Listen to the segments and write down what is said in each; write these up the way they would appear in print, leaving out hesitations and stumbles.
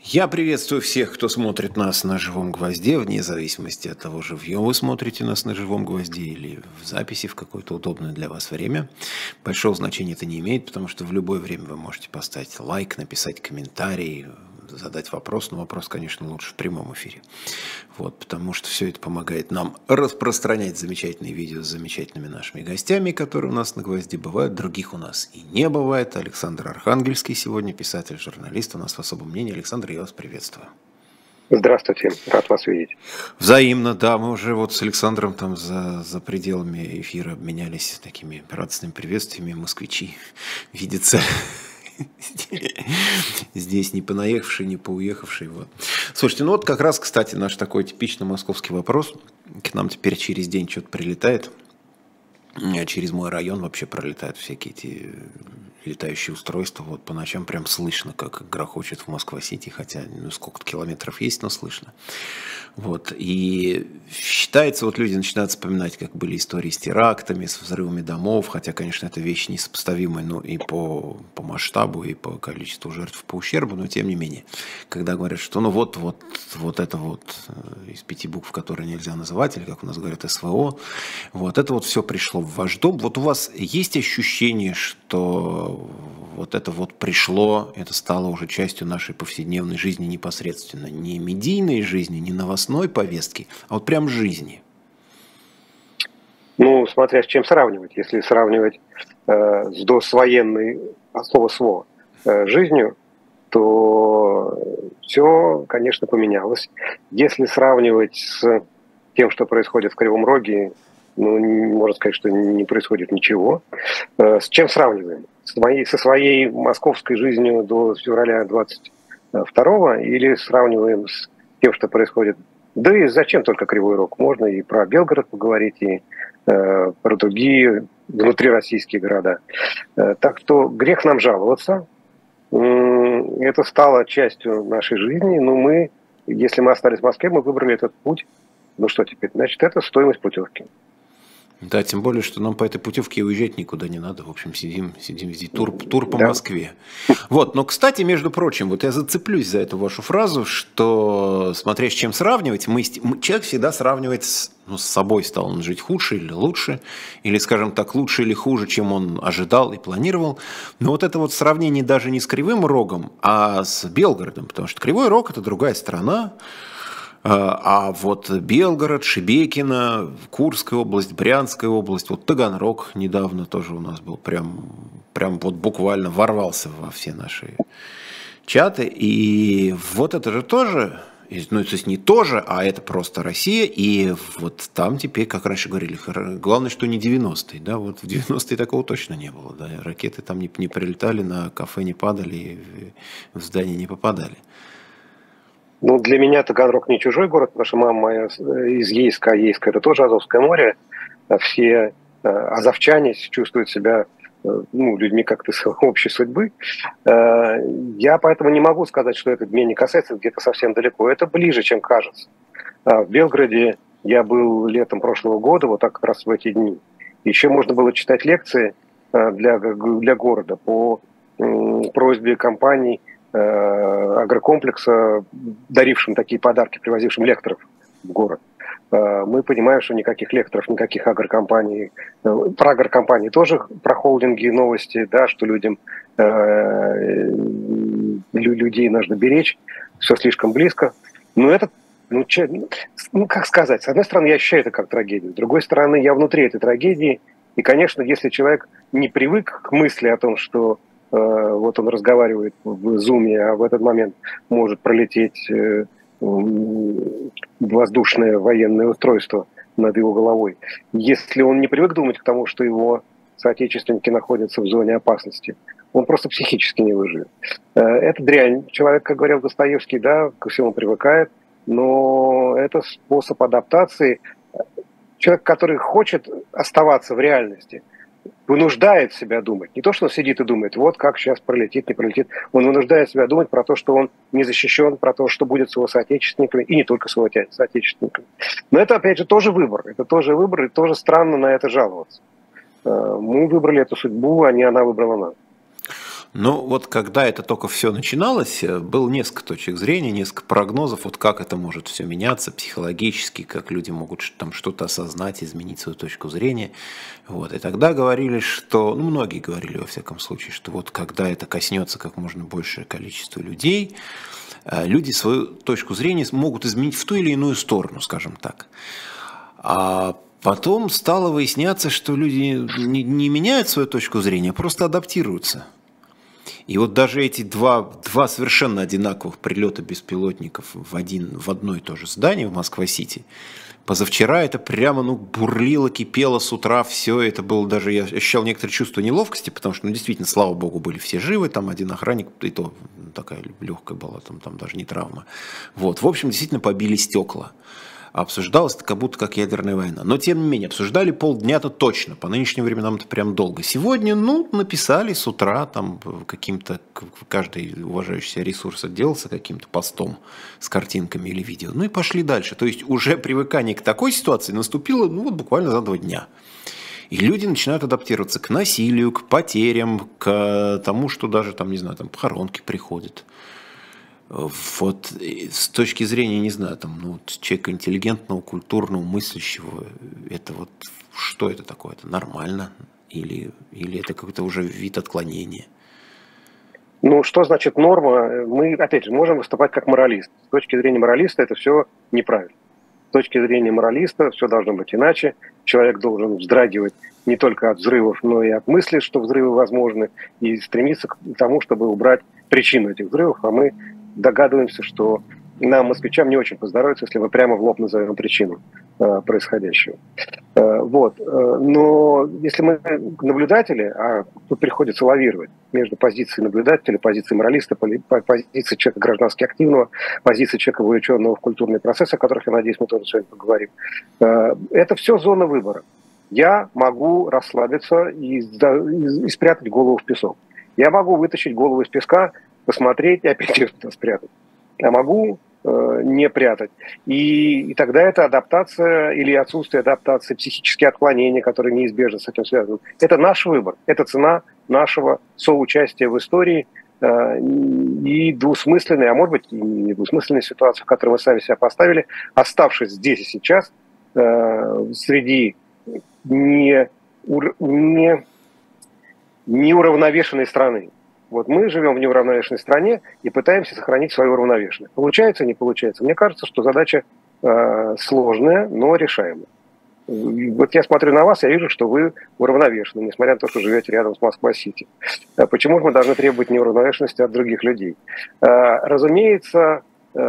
Я приветствую всех, кто смотрит нас на живом гвозде, вне зависимости от того, живьем вы смотрите нас на живом гвозде или в записи в какое-то удобное для вас время. Большого значения это не имеет, потому что в любое время вы можете поставить лайк, написать комментарий, задать вопрос. Но вопрос, конечно, лучше в прямом эфире. Вот, потому что все это помогает нам распространять замечательные видео с замечательными нашими гостями, которые у нас на гвозде бывают. Других у нас и не бывает. Александр Архангельский сегодня, писатель, журналист. У нас в особом мнении. Александр, я вас приветствую. Здравствуйте, рад вас видеть. Взаимно, да, мы уже вот с Александром там за пределами эфира обменялись такими радостными приветствиями. Москвичи видятся здесь не понаехавший, не поуехавший. Вот. Слушайте, ну вот как раз, кстати, наш такой типично московский вопрос. К нам теперь через день что-то прилетает. Через мой район вообще пролетают всякие эти летающие устройства. Вот по ночам прям слышно, как грохочет в Москва-Сити, хотя сколько-то километров есть, но слышно. Вот. И считается, вот люди начинают вспоминать, как были истории с терактами, с взрывами домов, хотя, конечно, это вещи несопоставимые, ну, и по масштабу, и по количеству жертв, по ущербу, но тем не менее, когда говорят, что ну вот это вот из 5 букв, которые нельзя называть, или как у нас говорят, СВО, вот это вот все пришло в ваш дом. Вот у вас есть ощущение, что вот это вот пришло, это стало уже частью нашей повседневной жизни непосредственно, не медийной жизни, не новостной повестки, а вот прям жизни? Ну, смотря с чем сравнивать. Если сравнивать с досвоенной, от слова СВО, жизнью, то все, конечно, поменялось. Если сравнивать с тем, что происходит в Кривом Роге, ну, можно сказать, что не происходит ничего. С чем сравниваем? Со своей московской жизнью до февраля 22-го или сравниваем с тем, что происходит? Да и зачем только Кривой Рог? Можно и про Белгород поговорить, и про другие внутрироссийские города. Так что грех нам жаловаться. Это стало частью нашей жизни, но мы, если мы остались в Москве, мы выбрали этот путь. Ну что теперь? Значит, это стоимость путевки. Да, тем более, что нам по этой путевке уезжать никуда не надо. В общем, сидим здесь. Тур по Да. Москве. Вот, но, кстати, между прочим, вот я зацеплюсь за эту вашу фразу, что, смотря с чем сравнивать, человек всегда сравнивает с собой, стал он жить хуже или лучше, или, скажем так, лучше или хуже, чем он ожидал и планировал. Но вот это вот сравнение даже не с Кривым Рогом, а с Белгородом, потому что Кривой Рог – это другая страна. А вот Белгород, Шебекино, Курская область, Брянская область, вот Таганрог недавно тоже у нас был, прям вот буквально ворвался во все наши чаты. И вот это же тоже, ну, то есть не тоже, а это просто Россия. И вот там теперь, как раньше говорили, главное, что не 90-е. Да? Вот в 90-е такого точно не было. Да? Ракеты там не прилетали, на кафе не падали, в здание не попадали. Ну, для меня Таганрог не чужой город, потому что мама моя из Ейска, а Ейск – это тоже Азовское море. Все азовчане чувствуют себя людьми как-то с общей судьбы. Я поэтому не могу сказать, что это меня не касается, где-то совсем далеко. Это ближе, чем кажется. В Белгороде я был летом прошлого года, вот так как раз в эти дни. Еще можно было читать лекции для города по просьбе компаний, агрокомплекса, дарившим такие подарки, привозившим лекторов в город. Мы понимаем, что никаких лекторов, никаких агрокомпаний. Про агрокомпании тоже, про холдинги новости, да, что людей нужно беречь, все слишком близко. Но это, как сказать, с одной стороны, я ощущаю это как трагедию, с другой стороны, я внутри этой трагедии. И, конечно, если человек не привык к мысли о том, что вот он разговаривает в зуме, а в этот момент может пролететь воздушное военное устройство над его головой. Если он не привык думать к тому, что его соотечественники находятся в зоне опасности, он просто психически не выживет. Это дрянь. Человек, как говорил Достоевский, да, ко всему привыкает, но это способ адаптации. Человек, который хочет оставаться в реальности, вынуждает себя думать. Не то, что он сидит и думает, вот как сейчас пролетит, не пролетит. Он вынуждает себя думать про то, что он не защищен, про то, что будет с его соотечественниками, и не только с его соотечественниками. Но это, опять же, тоже выбор. Это тоже выбор, и тоже странно на это жаловаться. Мы выбрали эту судьбу, а не она выбрала нас. Ну, вот когда это только все начиналось, было несколько точек зрения, несколько прогнозов, вот как это может все меняться психологически, как люди могут там что-то осознать, изменить свою точку зрения. Вот. И тогда говорили, что, ну, многие говорили, во всяком случае, что вот когда это коснется как можно большее количество людей, люди свою точку зрения могут изменить в ту или иную сторону, скажем так. А потом стало выясняться, что люди не меняют свою точку зрения, а просто адаптируются. И вот даже эти два совершенно одинаковых прилета беспилотников в одно и то же здание в Москва-Сити, позавчера это прямо, ну, бурлило, кипело с утра, все это было даже, я ощущал некоторое чувство неловкости, потому что, ну, действительно, слава богу, были все живы, там один охранник, и то такая легкая была, там даже не травма. Вот, в общем, действительно побили стекла. Обсуждалось это как будто как ядерная война. Но, тем не менее, обсуждали полдня-то точно. По нынешним временам это прям долго. Сегодня, ну, написали с утра, там, каким-то, каждый уважающий себя ресурс отделался каким-то постом с картинками или видео. Ну и пошли дальше. То есть уже привыкание к такой ситуации наступило, ну, вот буквально за 2 дня. И люди начинают адаптироваться к насилию, к потерям, к тому, что даже, там, не знаю, там, похоронки приходят. Вот с точки зрения, не знаю, там, ну, человека интеллигентного, культурного, мыслящего, это вот что это такое? Это нормально? Или это какой-то уже вид отклонения? Ну, что значит норма? Мы, опять же, можем выступать как моралист. С точки зрения моралиста это все неправильно. С точки зрения моралиста все должно быть иначе. Человек должен вздрагивать не только от взрывов, но и от мысли, что взрывы возможны, и стремиться к тому, чтобы убрать причину этих взрывов. А мы догадываемся, что нам, москвичам, не очень поздоровится, если мы прямо в лоб назовем причину происходящего. Вот. Но если мы наблюдатели, а тут приходится лавировать между позицией наблюдателя, позицией моралиста, позицией человека граждански активного, позицией человека, вовлеченного в культурный процесс, о которых, я надеюсь, мы тоже сегодня поговорим, это все зона выбора. Я могу расслабиться и спрятать голову в песок. Я могу вытащить голову из песка, посмотреть и опять ее туда спрятать. А могу не прятать. И тогда это адаптация или отсутствие адаптации, психические отклонения, которые неизбежно с этим связаны. Это наш выбор, это цена нашего соучастия в истории и двусмысленной, а может быть и не двусмысленной ситуации, в которой мы сами себя поставили, оставшись здесь и сейчас среди неуравновешенной страны. Вот мы живем в неуравновешенной стране и пытаемся сохранить свою уравновешенность. Получается, не получается? Мне кажется, что задача сложная, но решаемая. Вот я смотрю на вас, я вижу, что вы уравновешены, несмотря на то, что живете рядом с Москва-Сити. Почему же мы должны требовать неуравновешенности от других людей? Разумеется,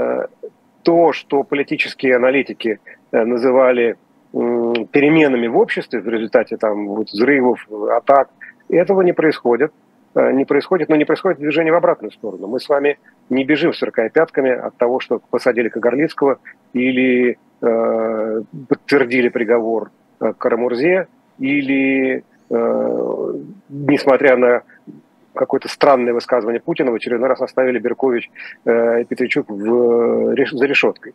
то, что политические аналитики называли переменами в обществе в результате там, вот, взрывов, атак, этого не происходит. Не происходит движение в обратную сторону. Мы с вами не бежим сверкая пятками от того, что посадили Кагарлицкого или подтвердили приговор Карамурзе, или, несмотря на какое-то странное высказывание Путина, в очередной раз оставили Беркович и Петричук за решеткой.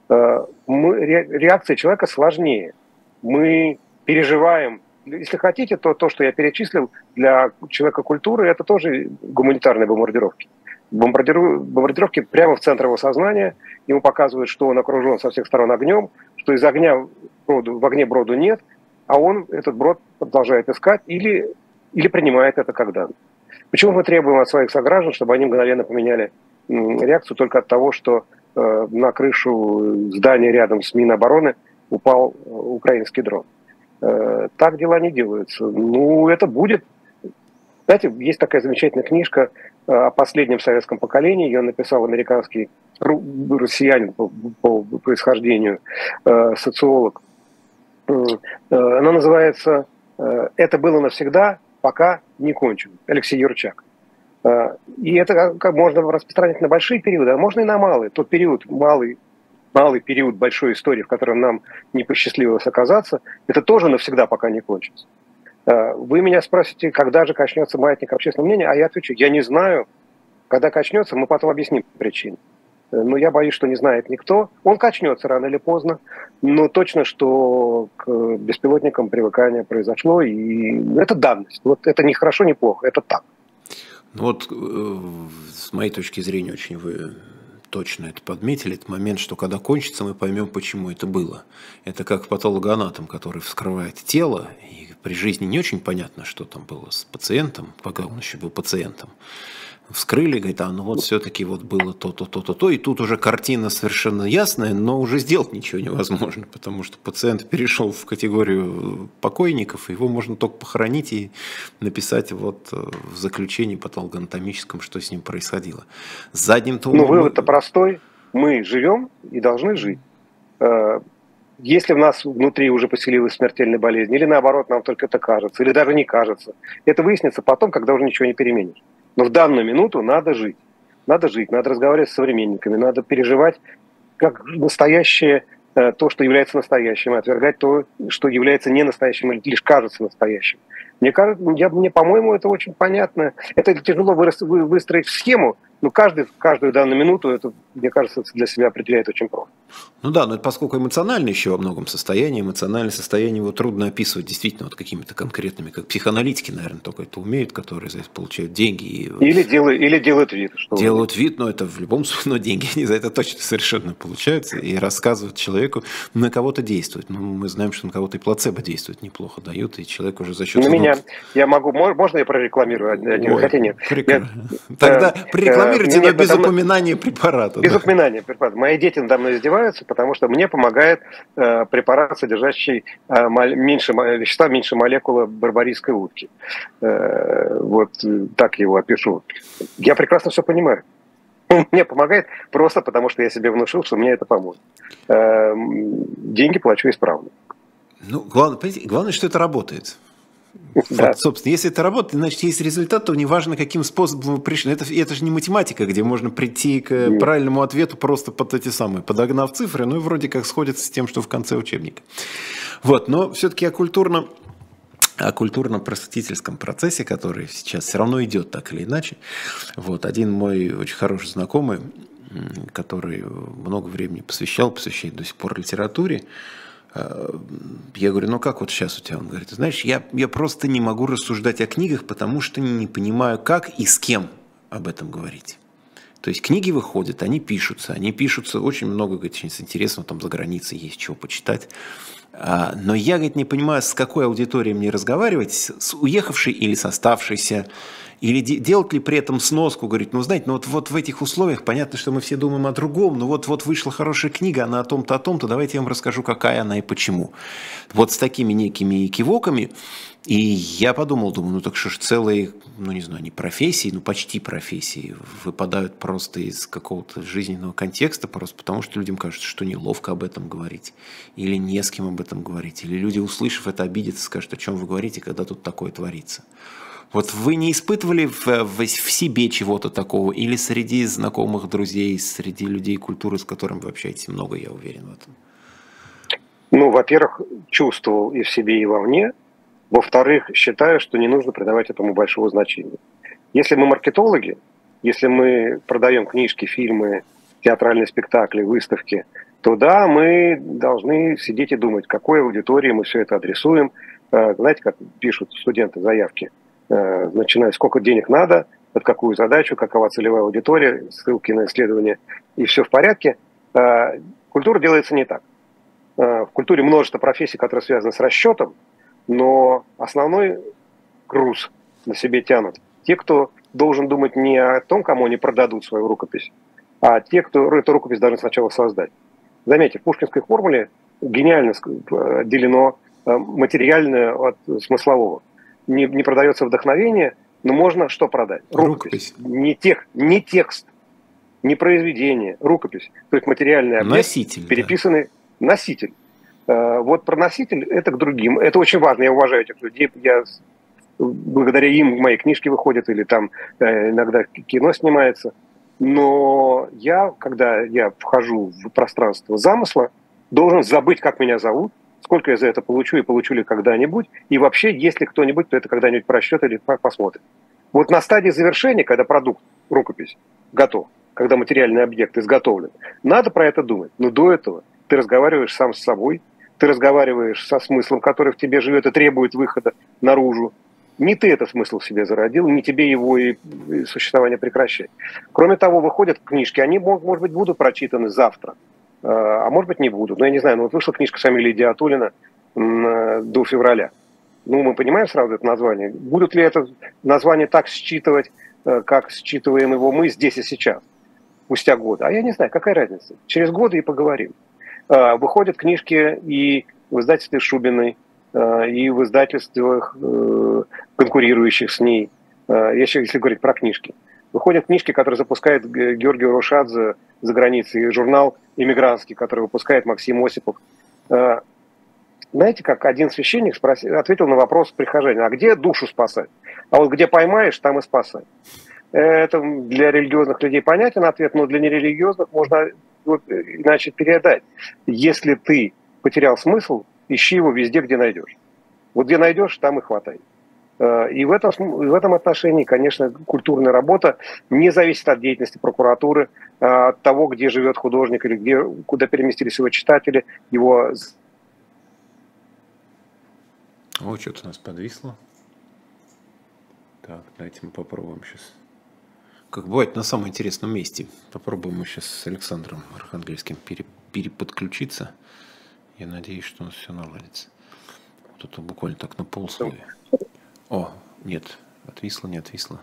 Реакция человека сложнее. Мы переживаем. Если хотите, то то, что я перечислил, для человека культуры, это тоже гуманитарные бомбардировки. Бомбардировки прямо в центр его сознания. Ему показывают, что он окружен со всех сторон огнем, что из огня в огне броду нет, а он этот брод продолжает искать или принимает это как данность. Почему мы требуем от своих сограждан, чтобы они мгновенно поменяли реакцию только от того, что на крышу здания рядом с Минобороны упал украинский дрон? Так дела не делаются. Ну, это будет. Знаете, есть такая замечательная книжка о последнем советском поколении. Ее написал американский россиянин по происхождению, социолог. Она называется «Это было навсегда, пока не кончено». Алексей Юрчак. И это как можно распространять на большие периоды, а можно и на малые. Тот период, малый период большой истории, в котором нам не посчастливилось оказаться, это тоже навсегда пока не кончится. Вы меня спросите, когда же качнется маятник общественного мнения, а я отвечу, я не знаю. Когда качнется, мы потом объясним причины. Но я боюсь, что не знает никто. Он качнется рано или поздно, но точно, что к беспилотникам привыкание произошло, и это данность. Вот это не хорошо, не плохо, это так. Вот с моей точки зрения очень вы точно это подметили, этот момент, что когда кончится, мы поймем, почему это было. Это как патологоанатом, который вскрывает тело, и при жизни не очень понятно, что там было с пациентом, пока он еще был пациентом. Вскрыли, говорит, ну вот все-таки вот было то-то, то-то, то, и тут уже картина совершенно ясная, но уже сделать ничего невозможно, потому что пациент перешел в категорию покойников, его можно только похоронить и написать вот в заключении патологоанатомическом, что с ним происходило. С задним-то умом... Ну, вывод-то простой. Мы живем и должны жить. Если в нас внутри уже поселилась смертельная болезнь, или наоборот, нам только это кажется, или даже не кажется, это выяснится потом, когда уже ничего не переменишь. Но в данную минуту надо жить. Надо жить, надо разговаривать с современниками, надо переживать как настоящее то, что является настоящим, и отвергать то, что является не настоящим или лишь кажется настоящим. Мне кажется, по-моему, это очень понятно. Это тяжело выстроить в схему, но каждую данную минуту это, мне кажется, для себя определяет очень просто. Ну да, но это поскольку эмоциональное еще во многом состояние, эмоциональное состояние его трудно описывать действительно вот какими-то конкретными, как психоаналитики, наверное, только это умеют, которые за это получают деньги. Или делают вид. Что делают вид, но это в любом случае, но деньги они за это точно совершенно получаются и рассказывают человеку, на кого-то действует. Ну, мы знаем, что на кого-то и плацебо действует неплохо, дают, и человек уже за счет... На меня, можно я прорекламирую один? Хотя нет. Тогда прорекламируйте, но без упоминания препарата. Без упоминания препарата. Мои дети надо мной издеваются, потому что мне помогает препарат, содержащий меньше вещества, меньше молекулы барбарисской утки. Вот так его опишу. Я прекрасно все понимаю. Он мне помогает просто потому, что я себе внушил, что мне это поможет. Деньги плачу исправно. Ну, главное, что это работает. Да. Вот, собственно, если это работает, значит, есть результат, то неважно, каким способом вы пришли. Это же не математика, где можно прийти к правильному ответу просто под эти самые, подогнав цифры, ну и вроде как сходится с тем, что в конце учебника. Вот, но все-таки о культурно-просветительском процессе, который сейчас все равно идет так или иначе. Вот, один мой очень хороший знакомый, который много времени посвящает до сих пор литературе, я говорю, ну как вот сейчас у тебя? Он говорит, знаешь, я просто не могу рассуждать о книгах, потому что не понимаю, как и с кем об этом говорить. То есть книги выходят, они пишутся очень много, говорит, очень интересного, там за границей есть чего почитать. Но я, говорит, не понимаю, с какой аудиторией мне разговаривать, с уехавшей или с оставшейся, или делать ли при этом сноску, говорит, ну, знаете, ну вот в этих условиях понятно, что мы все думаем о другом, но вот вышла хорошая книга, она о том-то, давайте я вам расскажу, какая она и почему. Вот с такими некими кивоками, и я думаю, ну так что ж целые, ну не знаю, не профессии, ну почти профессии выпадают просто из какого-то жизненного контекста, просто потому что людям кажется, что неловко об этом говорить, или не с кем об этом говорить, или люди, услышав это, обидятся, скажут, о чем вы говорите, когда тут такое творится. Вот вы не испытывали в себе чего-то такого, или среди знакомых, друзей, среди людей культуры, с которыми вы общаетесь, много, я уверен в этом? Ну, во-первых, чувствовал и в себе, и вовне. Во-вторых, считаю, что не нужно придавать этому большого значения. Если мы маркетологи, если мы продаем книжки, фильмы, театральные спектакли, выставки, то да, мы должны сидеть и думать, какой аудитории мы все это адресуем. Знаете, как пишут студенты заявки, начиная сколько денег надо, под какую задачу, какова целевая аудитория, ссылки на исследования, и все в порядке. Культура делается не так. В культуре множество профессий, которые связаны с расчетом, но основной груз на себе тянут те, кто должен думать не о том, кому они продадут свою рукопись, а те, кто эту рукопись должны сначала создать. Заметьте, в пушкинской формуле гениально отделено материальное от смыслового. Не продается вдохновение, но можно что продать? Рукопись. Не текст, не произведение, рукопись. То есть материальный объект, носитель, переписанный носитель. Вот про носитель это к другим. Это очень важно, я уважаю этих людей. Благодаря им мои книжки выходят, или там иногда кино снимается. Но когда я вхожу в пространство замысла, должен забыть, как меня зовут, сколько я за это получу и получу ли когда-нибудь. И вообще, если кто-нибудь, то это когда-нибудь прочтет или посмотрит. Вот на стадии завершения, когда продукт, рукопись, готов, когда материальный объект изготовлен, надо про это думать. Но до этого ты разговариваешь сам с собой, ты разговариваешь со смыслом, который в тебе живет и требует выхода наружу. Не ты этот смысл в себе зародил, не тебе его и существование прекращать. Кроме того, выходят книжки, они, может быть, будут прочитаны завтра, а может быть, не будут. Но я не знаю, вот вышла книжка Шамиля Идиатуллина до февраля. Мы понимаем сразу это название. Будут ли это название так считывать, как считываем его мы здесь и сейчас, спустя годы? А я не знаю, какая разница. Через годы и поговорим. Выходят книжки и в издательстве Шубиной, и в издательствах, конкурирующих с ней, если говорить про книжки. Выходят книжки, которые запускает Георгий Рушадзе за границей, и журнал «Иммигрантский», который выпускает Максим Осипов. Знаете, как один священник ответил на вопрос прихожанина: а где душу спасать? А вот где поймаешь, там и спасай. Это для религиозных людей понятен ответ, но для нерелигиозных можно иначе передать. Если ты потерял смысл, ищи его везде, где найдешь. Вот где найдешь, там и хватай. И в этом отношении, конечно, культурная работа не зависит от деятельности прокуратуры, от того, где живет художник или куда переместились его читатели, его... О, что-то у нас подвисло. Так, давайте мы попробуем сейчас. Как бывает на самом интересном месте. Попробуем мы сейчас с Александром Архангельским переподключиться. Я надеюсь, что у нас все наладится. Вот это буквально так на полслоя. О, нет, отвисло, не отвисло.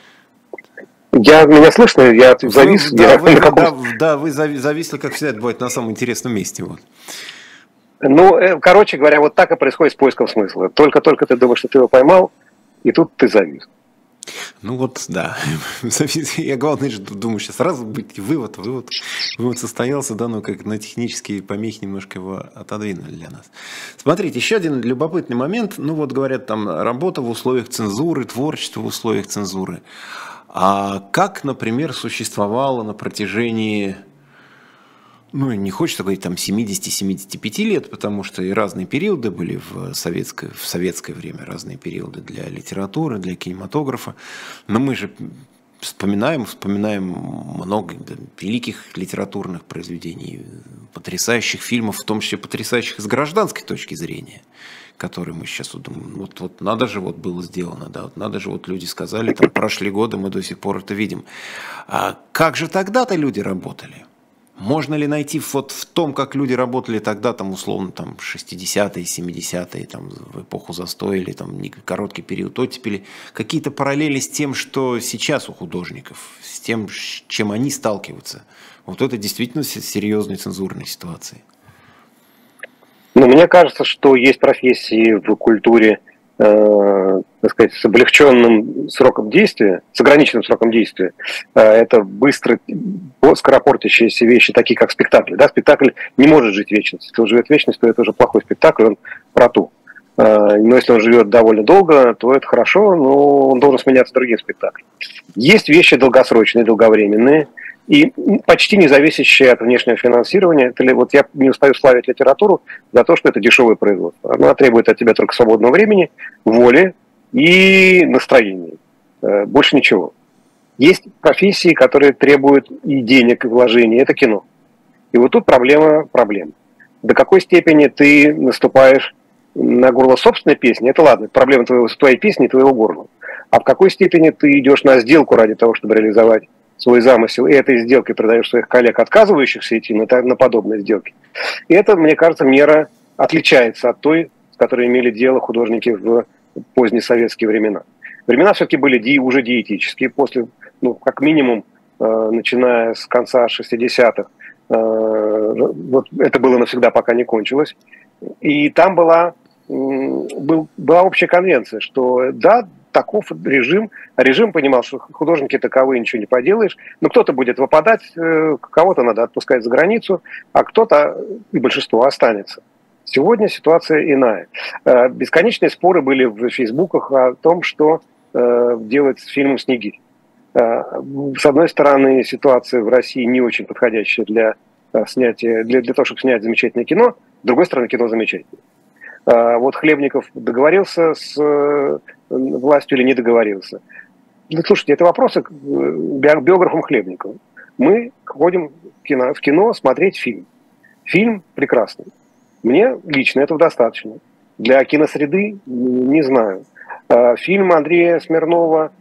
Меня слышно? Я завис? Вы зависли, как всегда, это бывает на самом интересном месте. Вот. Короче говоря, вот так и происходит с поиском смысла. Только ты думаешь, что ты его поймал, и тут ты завис. Да. Я, главное, думаю, сейчас сразу быть вывод состоялся, да, как на технические помехи немножко его отодвинули для нас. Смотрите, еще один любопытный момент. Говорят, там работа в условиях цензуры, творчество в условиях цензуры. А как, например, существовало на протяжении... не хочется говорить там 70-75 лет, потому что и разные периоды были в советское время, разные периоды для литературы, для кинематографа. Но мы же вспоминаем много великих литературных произведений, потрясающих фильмов, в том числе потрясающих с гражданской точки зрения, которые мы сейчас думаем, надо же было сделано, да, надо же люди сказали, там прошли годы, мы до сих пор это видим. А как же тогда-то люди работали? Можно ли найти в том, как люди работали тогда, условно, 60-е, 70-е, в эпоху застоя или короткий период оттепели, какие-то параллели с тем, что сейчас у художников, с тем, с чем они сталкиваются? Это действительно серьезная цензурная ситуация. Мне кажется, что есть профессии в культуре, так сказать, с облегченным сроком действия, с ограниченным сроком действия. Это быстро, скоропортящиеся вещи, такие как спектакль. Да? Спектакль не может жить вечность. Если он живет вечность, то это уже плохой спектакль, он про ту. Но если он живет довольно долго, то это хорошо, но он должен сменяться другим спектаклем. Есть вещи долгосрочные, долговременные, и почти не зависящие от внешнего финансирования. Я не устаю славить литературу за то, что это дешевое производство. Она требует от тебя только свободного времени, воли и настроения. Больше ничего. Есть профессии, которые требуют и денег, и вложений. Это кино. И тут проблема. До какой степени ты наступаешь на горло собственной песни, это ладно, проблема твоей песни и твоего горла. А в какой степени ты идешь на сделку ради того, чтобы реализовать свой замысел, и этой сделкой продаешь своих коллег, отказывающихся идти на подобные сделки. И это, мне кажется, мера отличается от той, с которой имели дело художники в поздние советские времена. Времена все-таки были уже диетические, после, как минимум, начиная с конца 60-х, это было навсегда, пока не кончилось. И там была общая конвенция, что да, таков режим. Режим понимал, что художники таковы, ничего не поделаешь. Но кто-то будет выпадать, кого-то надо отпускать за границу, а кто-то, и большинство, останется. Сегодня ситуация иная. Бесконечные споры были в фейсбуках о том, что делать с фильмом «Снегирь». С одной стороны, ситуация в России не очень подходящая для снятия, для того, чтобы снять замечательное кино. С другой стороны, кино замечательное. Хлебников договорился с властью или не договорился. Слушайте, это вопросы к биографам Хлебникова. Мы ходим в кино смотреть фильм. Фильм прекрасный. Мне лично этого достаточно. Для киносреды не знаю. Фильм Андрея Смирнова,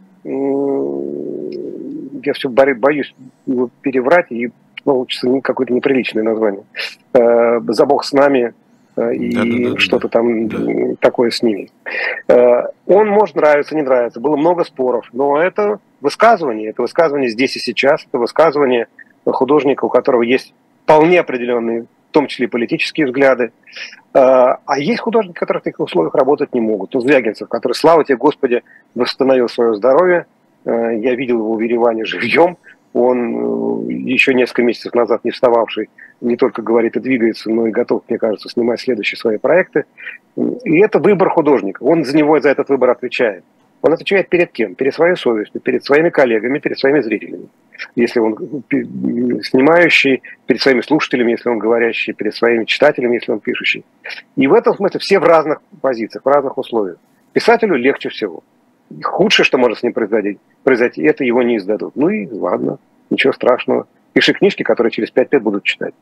я все боюсь его переврать, и получится какое-то неприличное название. «За Бог с нами» и что-то там такое с ними. Он может нравиться, не нравиться. Было много споров, но это высказывание здесь и сейчас, это высказывание художника, у которого есть вполне определенные, в том числе и политические взгляды. А есть художники, которые в таких условиях работать не могут. Звягинцев, который, слава тебе, Господи, восстановил свое здоровье. Я видел его в Ереване живьем. Он еще несколько месяцев назад не встававший, не только говорит и двигается, но и готов, мне кажется, снимать следующие свои проекты. И это выбор художника. Он за этот выбор отвечает. Он отвечает перед кем? Перед своей совестью, перед своими коллегами, перед своими зрителями. Если он снимающий, перед своими слушателями, если он говорящий, перед своими читателями, если он пишущий. И в этом смысле все в разных позициях, в разных условиях. Писателю легче всего. Худшее, что может с ним произойти, это его не издадут. Ну и ладно, ничего страшного. Пиши книжки, которые через 5 лет будут читать.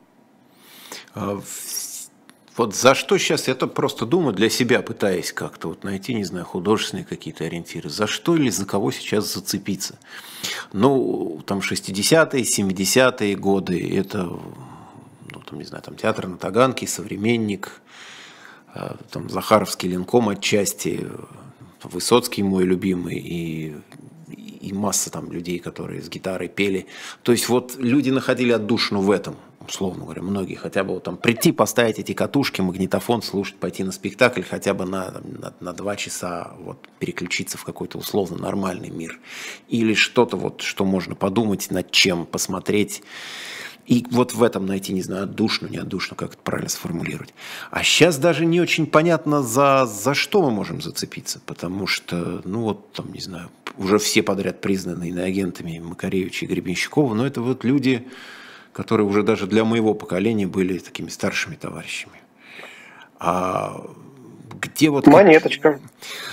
Вот за что сейчас, я просто думаю, для себя пытаясь как-то вот найти, не знаю, художественные какие-то ориентиры, за что или за кого сейчас зацепиться. Ну, там 60-е, 70-е годы, это, ну, там, не знаю, там театр на Таганке, Современник, там Захаровский Ленком отчасти, Высоцкий мой любимый и масса там людей, которые с гитарой пели. То есть вот люди находили отдушину в этом, условно говоря, многие. Хотя бы вот там прийти, поставить эти катушки, магнитофон, слушать, пойти на спектакль, хотя бы на 2 часа вот, переключиться в какой-то условно нормальный мир. Или что-то вот, что можно подумать, над чем посмотреть. И вот в этом найти, не знаю, отдушину, не отдушину, как это правильно сформулировать. А сейчас даже не очень понятно, за что мы можем зацепиться. Потому что, ну вот, там, не знаю, уже все подряд признаны иноагентами Макаревича и Гребенщикова, но это вот люди, которые уже даже для моего поколения были такими старшими товарищами. А где вот... Монеточка.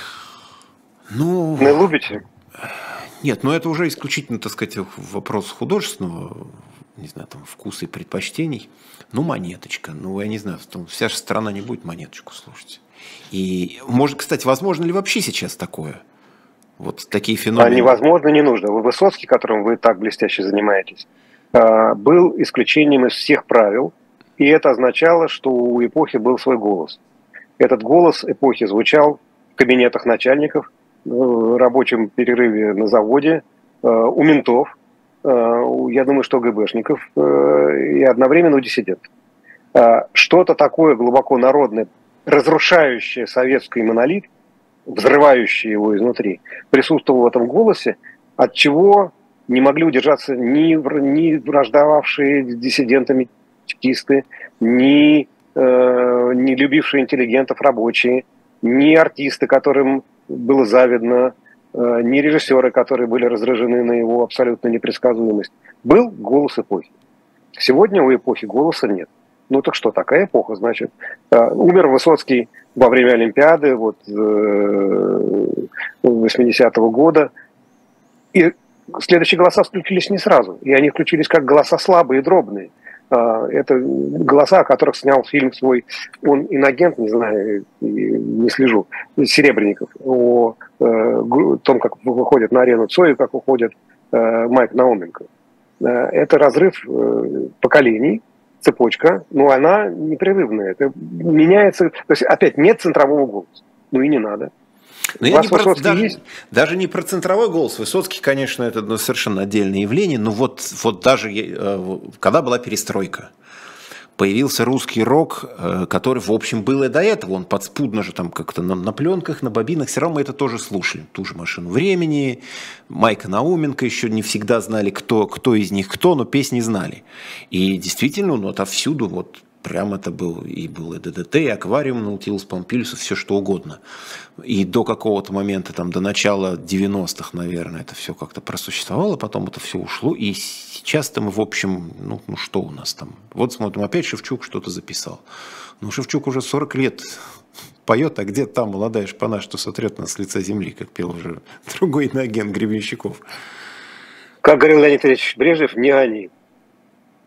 Ну... Не любите? Нет, ну это уже исключительно, так сказать, вопрос художественного, не знаю, там, вкуса и предпочтений. Ну, монеточка. Ну, я не знаю, вся же страна не будет монеточку слушать. И, может, кстати, возможно ли вообще сейчас такое? Вот такие феномены. Невозможно, не нужно. Высоцкий, которым вы так блестяще занимаетесь, был исключением из всех правил. И это означало, что у эпохи был свой голос. Этот голос эпохи звучал в кабинетах начальников, в рабочем перерыве на заводе, у ментов, я думаю, что ГБшников, и одновременно у диссидентов. Что-то такое глубоко народное, разрушающее советский монолит, взрывающее его изнутри, присутствовало в этом голосе, от чего не могли удержаться ни враждовавшие с диссидентами чекисты, ни любившие интеллигентов рабочие, ни артисты, которым было завидно, ни режиссеры, которые были раздражены на его абсолютную непредсказуемость. Был голос эпохи. Сегодня у эпохи голоса нет. Ну так что, такая эпоха, значит. Умер Высоцкий во время Олимпиады, вот 80-го года. И следующие голоса включились не сразу. И они включились как голоса слабые и дробные. Это голоса, о которых снял фильм свой, он инагент, не знаю, не слежу, Серебренников, о том, как выходит на арену Цой, как уходит Майк Науменко. Это разрыв поколений, цепочка, но она непрерывная. Это меняется, то есть опять нет центрового голоса. Ну и не надо. Но я даже не про центровой голос. Высоцкий, конечно, это совершенно отдельное явление, но вот даже когда была перестройка, появился русский рок, который, в общем, был и до этого. Он подспудно же там как-то на пленках, на бобинах, все равно мы это тоже слушали. Ту же «Машину времени», Майка Науменко, еще не всегда знали, кто из них кто, но песни знали. И действительно, ну, отовсюду вот прям это был и ДДТ, и Аквариум, Наутилус Помпилиус, все что угодно. И до какого-то момента, там, до начала 90-х, наверное, это все как-то просуществовало, потом это все ушло, и сейчас-то мы, в общем, ну что у нас там? Вот смотрим, опять Шевчук что-то записал. Ну, Шевчук уже 40 лет поет, а где там молодая шпана, что сотрет нас с лица земли, как пел уже другой иноагент Гребенщиков. Как говорил Леонид Ильич Брежнев, не они.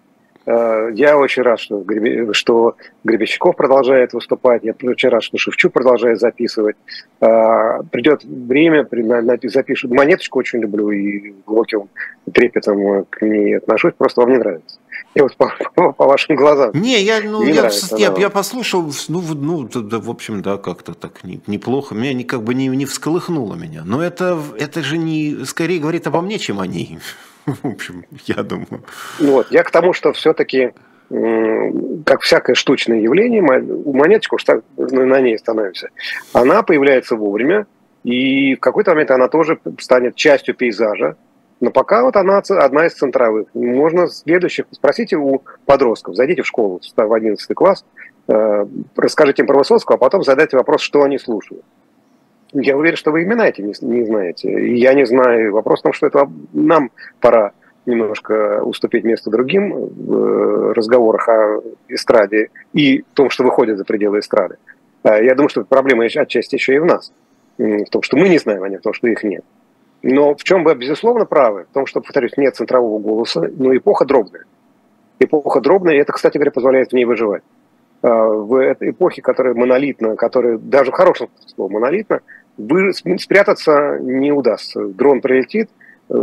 Я очень рад, что Гребенщиков продолжает выступать. Я очень рад, что Шевчук продолжает записывать. Придет время, запишут. Монеточку очень люблю и глубоким трепетом к ней отношусь. Просто вам не нравится. И вот по вашим глазам. Не, нравится, я послушал, да, в общем, да, как-то так неплохо. Меня как бы не всколыхнуло меня. Но это же не скорее говорит обо мне, чем о ней. В общем, я думаю. Вот, я к тому, что все-таки, как всякое штучное явление, монеточка уж так на ней становится. Она появляется вовремя, и в какой-то момент она тоже станет частью пейзажа. Но пока вот она одна из центровых. Можно следующих, спросите у подростков, зайдите в школу в 11 класс, расскажите им про Высоцкого, а потом задайте вопрос, что они слушают. Я уверен, что вы имена эти не знаете. И я не знаю. Вопрос в том, что это нам пора немножко уступить место другим в разговорах о эстраде и в том, что выходит за пределы эстрады. Я думаю, что проблема отчасти еще и в нас. В том, что мы не знаем, а не в том, что их нет. Но в чем вы, безусловно, правы? В том, что, повторюсь, нет центрового голоса, но эпоха дробная. Эпоха дробная, и это, кстати говоря, позволяет в ней выживать. В этой эпохе, которая монолитна, которая даже в хорошем смысле монолитна, спрятаться не удастся. Дрон прилетит,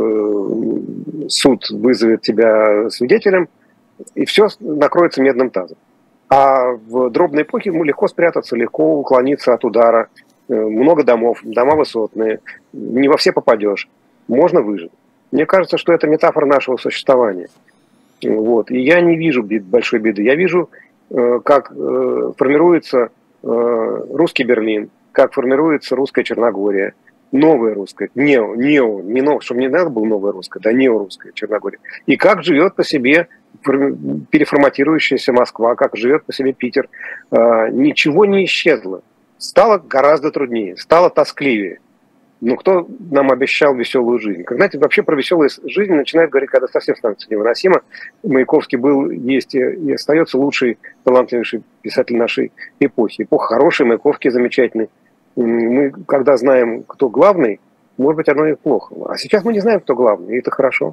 суд вызовет тебя свидетелем, и все накроется медным тазом. А в дробной эпохе легко спрятаться, легко уклониться от удара. Много домов, дома высотные, не во все попадешь. Можно выжить. Мне кажется, что это метафора нашего существования. Вот. И я не вижу большой беды. Я вижу, как формируется русский Берлин, как формируется русская Черногория, новая русская, не новая, чтобы не надо было новая русская, да неорусская Черногория. И как живет по себе переформатирующаяся Москва, как живет по себе Питер. Ничего не исчезло. Стало гораздо труднее, стало тоскливее. Но кто нам обещал веселую жизнь? Как, знаете, вообще про веселую жизнь начинают говорить, когда совсем становится невыносимо. Маяковский был, есть и остается лучший, талантливейший писатель нашей эпохи. Эпоха хорошая, Маяковский замечательный. Мы, когда знаем, кто главный, может быть, оно и плохо. А сейчас мы не знаем, кто главный, и это хорошо.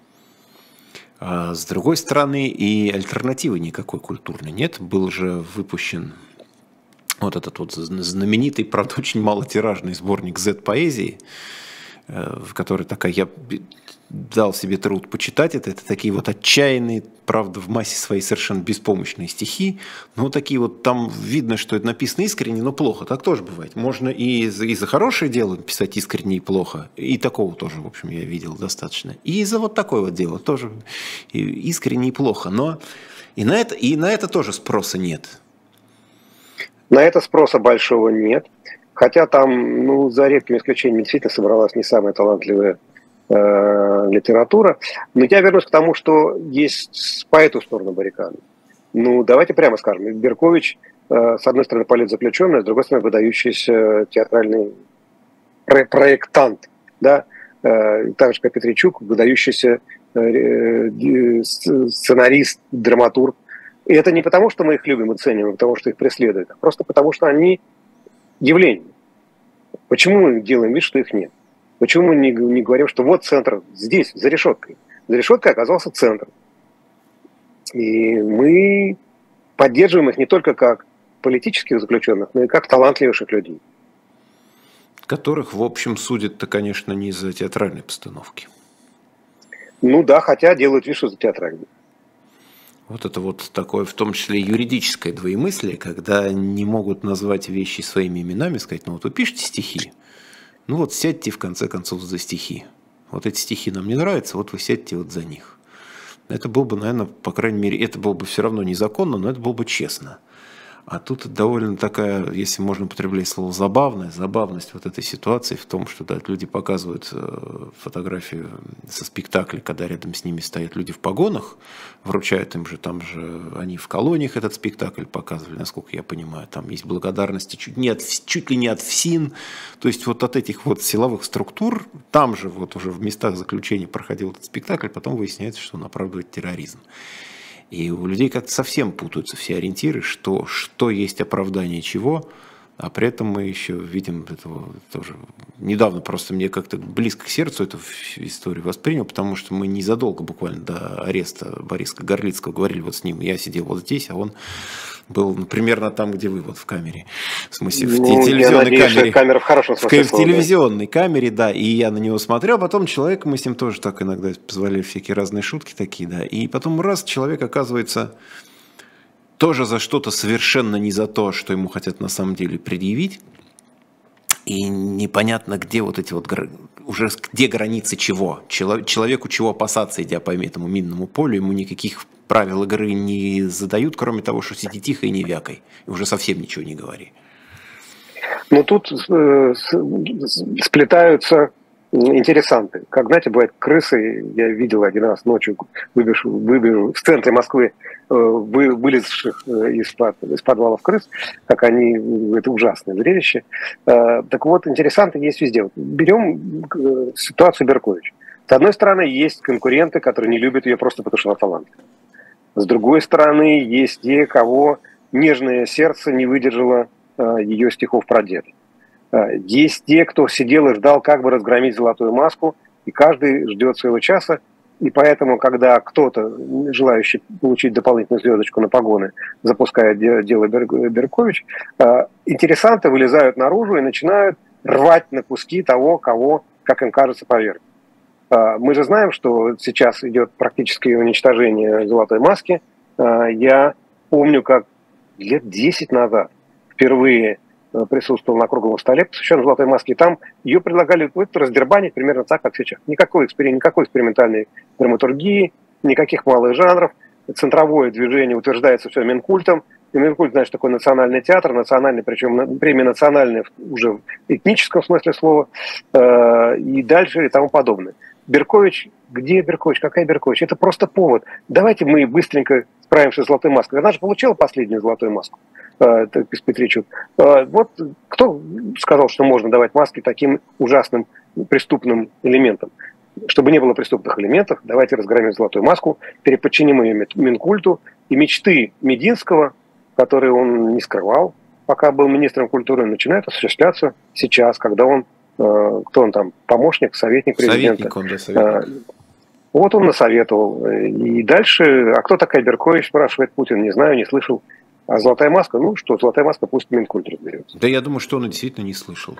А с другой стороны, и альтернативы никакой культурной нет. Был же выпущен вот этот вот знаменитый, правда, очень малотиражный сборник Z-поэзии, в который такая, я дал себе труд почитать это такие вот отчаянные, правда, в массе своей совершенно беспомощные стихи, но такие вот, там видно, что это написано искренне, но плохо, так тоже бывает. Можно и за хорошее дело писать искренне и плохо, и такого тоже, в общем, я видел достаточно. И за вот такое вот дело тоже искренне и плохо, но и на это тоже спроса нет. На это спроса большого нет. Хотя там, за редким исключением, действительно собралась не самая талантливая литература. Но я вернусь к тому, что есть по эту сторону баррикады. Давайте прямо скажем. Беркович, с одной стороны, политзаключенный, а с другой стороны, выдающийся театральный проектант. Да? Так же, как Петричук, выдающийся сценарист, драматург. И это не потому, что мы их любим и ценим, а потому, что их преследуют, а просто потому, что они явления. Почему мы делаем вид, что их нет? Почему мы не говорим, что вот центр здесь, за решеткой? За решеткой оказался центр. И мы поддерживаем их не только как политических заключенных, но и как талантливейших людей. Которых, в общем, судят-то, конечно, не за театральные постановки. Да, хотя делают вид, что за театральные. Вот это вот такое, в том числе юридическое двоемыслие, когда не могут назвать вещи своими именами, сказать, вот вы пишете стихи, сядьте в конце концов за стихи. Вот эти стихи нам не нравятся, вот вы сядьте вот за них. Это было бы, наверное, по крайней мере, это было бы все равно незаконно, но это было бы честно. А тут довольно такая, если можно употреблять слово забавность вот этой ситуации в том, что люди показывают фотографию со спектакля, когда рядом с ними стоят люди в погонах, вручают им же, там же они в колониях этот спектакль показывали, насколько я понимаю, там есть благодарности чуть ли не от ФСИН, то есть вот от этих вот силовых структур, там же вот уже в местах заключения проходил этот спектакль, потом выясняется, что он оправдывает терроризм. И у людей как-то совсем путаются все ориентиры, что есть оправдание чего. А при этом мы еще видим этого тоже. Недавно просто мне как-то близко к сердцу эту историю воспринял, потому что мы незадолго буквально до ареста Бориса Горлицкого говорили вот с ним. Я сидел вот здесь, а он был примерно там, где вы, вот в камере. В смысле, в телевизионной камере. Камера в хорошем смысле в телевизионной камере, да. И я на него смотрел, потом человек, мы с ним тоже так иногда позволяли всякие разные шутки такие, да. И потом раз человек оказывается тоже за что-то совершенно не за то, что ему хотят на самом деле предъявить. И непонятно, где вот эти вот, уже где границы чего. Человеку чего опасаться, идя по этому минному полю, ему никаких правил игры не задают, кроме того, что сиди тихо и не вякай. И уже совсем ничего не говори. Но тут сплетаются интересанты. Как, знаете, бывают крысы, я видел один раз ночью, выбежал в центре Москвы, вылезших из подвалов крыс, как они, это ужасное зрелище. Так вот, интересанты есть везде. Берем ситуацию Беркович. С одной стороны, есть конкуренты, которые не любят ее просто потому, что она талантлива. С другой стороны, есть те, кого нежное сердце не выдержало ее стихов про деда. Есть те, кто сидел и ждал, как бы разгромить золотую маску, и каждый ждет своего часа. И поэтому, когда кто-то, желающий получить дополнительную звездочку на погоны, запускает дело Беркович, интересанты вылезают наружу и начинают рвать на куски того, кого, как им кажется, повергнут. Мы же знаем, что сейчас идет практическое уничтожение золотой маски. Я помню, как лет 10 назад впервые присутствовал на круглом столе, посвященном золотой маске, и там ее предлагали раздербанить примерно так, как сейчас. Никакой экспериментальной драматургии, никаких малых жанров, центровое движение утверждается все Минкультом, и Минкульт, знаешь, такой национальный театр, национальный, причем премия национальная уже в этническом смысле слова, и дальше и тому подобное. Беркович, где Беркович, какая Беркович? Это просто повод. Давайте мы быстренько справимся с золотой маской. Она же получила последнюю золотую маску. Из Петричук. Вот кто сказал, что можно давать маски таким ужасным преступным элементам? Чтобы не было преступных элементов, давайте разгромим золотую маску, переподчиним ее Минкульту, и мечты Мединского, которые он не скрывал, пока был министром культуры, начинают осуществляться сейчас, когда он, кто он там, помощник, советник президента. Советник он, да, советник. Вот он насоветовал. И дальше, а кто такая Беркович, спрашивает Путин, не знаю, не слышал. А золотая маска, ну что, золотая маска, пусть Минкульт разберется. Да я думаю, что он действительно не слышал.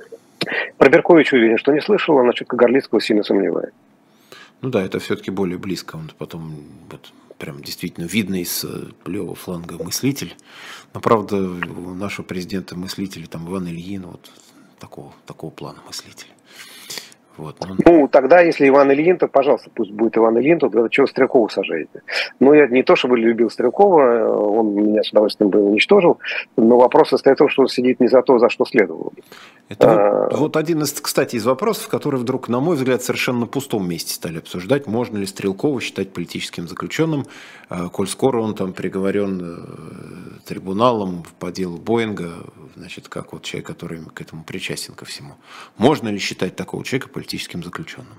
Про Берковича уверен, что не слышал, а насчет Горлицкого сильно сомневаюсь. Ну да, это все-таки более близко. Он потом вот, прям действительно видный с левого фланга мыслитель. Но правда, у нашего президента мыслитель, там Иван Ильин, вот такого плана мыслитель. Вот, Ну, тогда, если Иван Ильин, то, пожалуйста, пусть будет Иван Ильин, то чего Стрелкова сажаете? Ну, я не то, чтобы любил Стрелкова, он меня с удовольствием бы уничтожил, но вопрос состоит в том, что он сидит не за то, за что следовало. Это вот один из, кстати, из вопросов, которые вдруг, на мой взгляд, совершенно на пустом месте стали обсуждать. Можно ли Стрелкова считать политическим заключенным, коль скоро он там приговорен трибуналом по делу Боинга, значит, как вот человек, который к этому причастен ко всему. Можно ли считать такого человека политическим заключенным?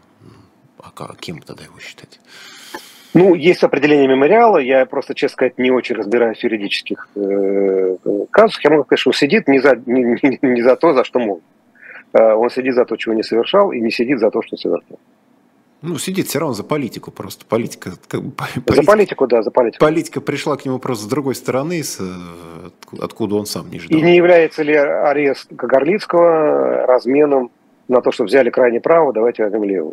А кем тогда его считать? Ну, есть определение мемориала, я просто, честно сказать, не очень разбираюсь в юридических казусах. Я могу сказать, что он сидит не за то, за что мог. Он сидит за то, чего не совершал, и не сидит за то, что совершал. Ну, сидит все равно за политику просто. Политика, за политику, да, за политику. Политика пришла к нему просто с другой стороны, откуда он сам не ждал. И не является ли арест Горлицкого разменом на то, что взяли крайне право, давайте возьмем левого?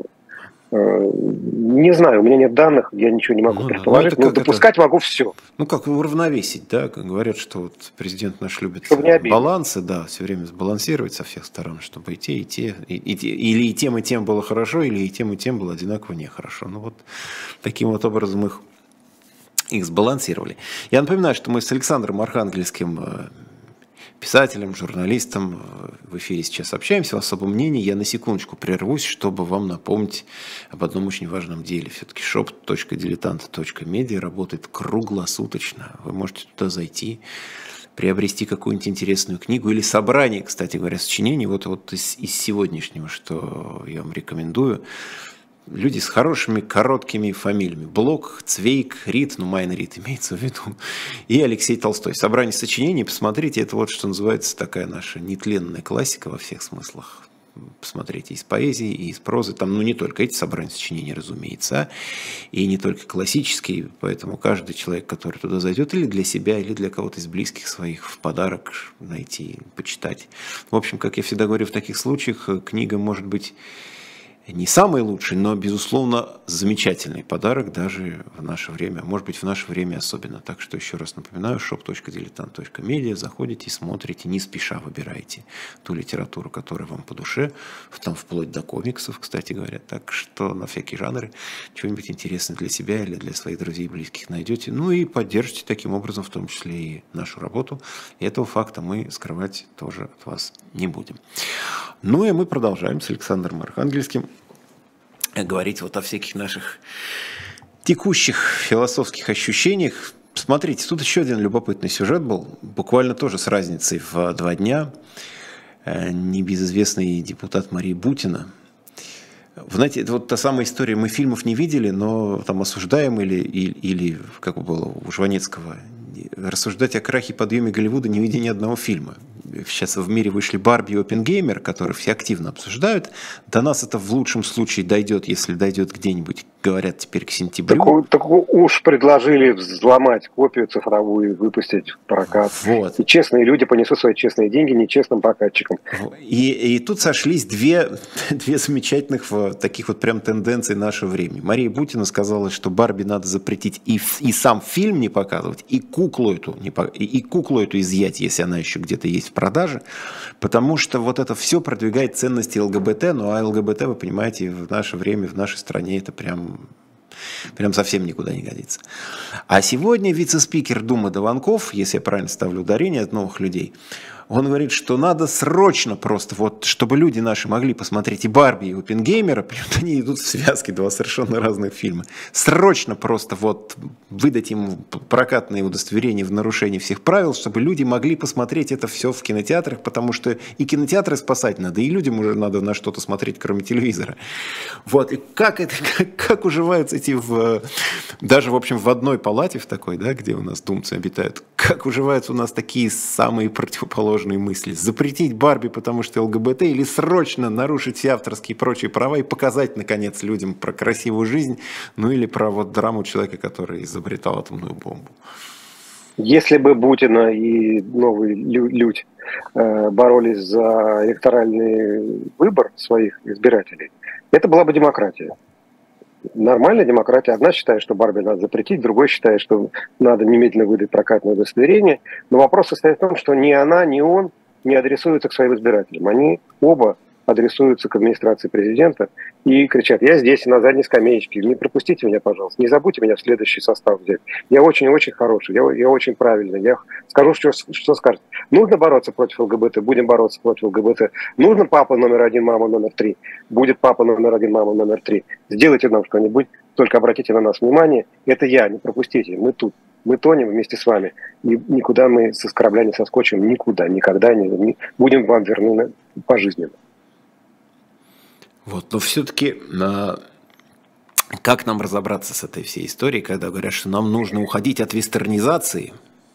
Не знаю, у меня нет данных, я ничего не могу предположить, но допускать могу все. Ну, как уравновесить, да, как говорят, что вот президент наш любит балансы, да, все время сбалансировать со всех сторон, чтобы и те, или и тем было хорошо, или и тем было одинаково нехорошо. Ну, вот таким вот образом их сбалансировали. Я напоминаю, что мы с Александром Архангельским, писателем, журналистом, в эфире сейчас общаемся в особом мнении. Я на секундочку прервусь, чтобы вам напомнить об одном очень важном деле. Все-таки shop.diletant.media работает круглосуточно. Вы можете туда зайти, приобрести какую-нибудь интересную книгу или собрание, кстати говоря, сочинений. Вот из сегодняшнего, что я вам рекомендую. люди с хорошими короткими фамилиями. Блок, Цвейк, Рид, Майн Рид имеется в виду, и Алексей Толстой. Собрание сочинений, посмотрите, это вот что называется такая наша нетленная классика во всех смыслах. Посмотрите, из поэзии, и из прозы, там, не только эти собрания сочинений, разумеется, и не только классические, поэтому каждый человек, который туда зайдет, или для себя, или для кого-то из близких своих, в подарок найти, почитать. В общем, как я всегда говорю, в таких случаях книга может быть не самый лучший, но, безусловно, замечательный подарок даже в наше время, может быть, в наше время особенно. Так что еще раз напоминаю, shop.diletant.media, заходите, смотрите, не спеша выбирайте ту литературу, которая вам по душе, там вплоть до комиксов, кстати говоря. Так что на всякие жанры что-нибудь интересное для себя или для своих друзей и близких найдете. Ну и поддержите таким образом, в том числе и нашу работу. И этого факта мы скрывать тоже от вас не будем. Ну и мы продолжаем с Александром Архангельским говорить вот о всяких наших текущих философских ощущениях. Смотрите, тут еще один любопытный сюжет был, буквально тоже с разницей в 2 дня. Небезызвестный депутат Мария Бутина. Вы знаете, это вот та самая история, мы фильмов не видели, но там осуждаем или как было у Жванецкого, рассуждать о крахе и подъеме Голливуда, не видя ни одного фильма. Сейчас в мире вышли Барби и Оппенгеймер, которые все активно обсуждают. До нас это в лучшем случае дойдет, если дойдет где-нибудь, говорят, теперь к сентябрю. Так уж предложили взломать копию цифровую и выпустить в прокат. Вот. И честные люди понесут свои честные деньги нечестным прокатчикам. И тут сошлись две замечательных таких вот прям тенденции нашего времени. Мария Бутина сказала, что Барби надо запретить и сам фильм не показывать, и куклу эту изъять, если она еще где-то есть в продаже, потому что вот это все продвигает ценности ЛГБТ, ну а ЛГБТ, вы понимаете, в наше время, в нашей стране это прям совсем никуда не годится. А сегодня вице-спикер Думы Дованков, если я правильно ставлю ударение от новых людей, он говорит, что надо срочно просто, вот, чтобы люди наши могли посмотреть и Барби, и Оппенгеймера, почему-то они идут в связке, 2 совершенно разных фильма, срочно просто вот выдать им прокатные удостоверения в нарушении всех правил, чтобы люди могли посмотреть это все в кинотеатрах, потому что и кинотеатры спасать надо, и людям уже надо на что-то смотреть, кроме телевизора. Вот, и как уживаются эти даже, в общем, в одной палате, в такой, да, где у нас думцы обитают, как уживаются у нас такие самые противоположные мысли. Запретить Барби, потому что ЛГБТ, или срочно нарушить все авторские и прочие права и показать, наконец, людям про красивую жизнь, ну или про вот драму человека, который изобретал атомную бомбу. Если бы Бутина и новый Людь боролись за электоральный выбор своих избирателей, это была бы демократия. Нормальная демократия. Одна считает, что Барби надо запретить, другой считает, что надо немедленно выдать прокатное удостоверение. Но вопрос состоит в том, что ни она, ни он не адресуются к своим избирателям. Они оба адресуются к администрации президента и кричат: я здесь, на задней скамеечке, не пропустите меня, пожалуйста, не забудьте меня в следующий состав взять. Я очень-очень хороший, я очень правильный, я скажу, что скажете. Нужно бороться против ЛГБТ, будем бороться против ЛГБТ. Нужно папа номер 1, мама номер 3, будет папа номер 1, мама номер 3. Сделайте нам что-нибудь, только обратите на нас внимание. Это я, не пропустите, мы тут. Мы тонем вместе с вами. И никуда мы с корабля не соскочим, никуда, никогда не будем вам верны пожизненно. Вот, но все-таки как нам разобраться с этой всей историей, когда говорят, что нам нужно уходить от вестернизации?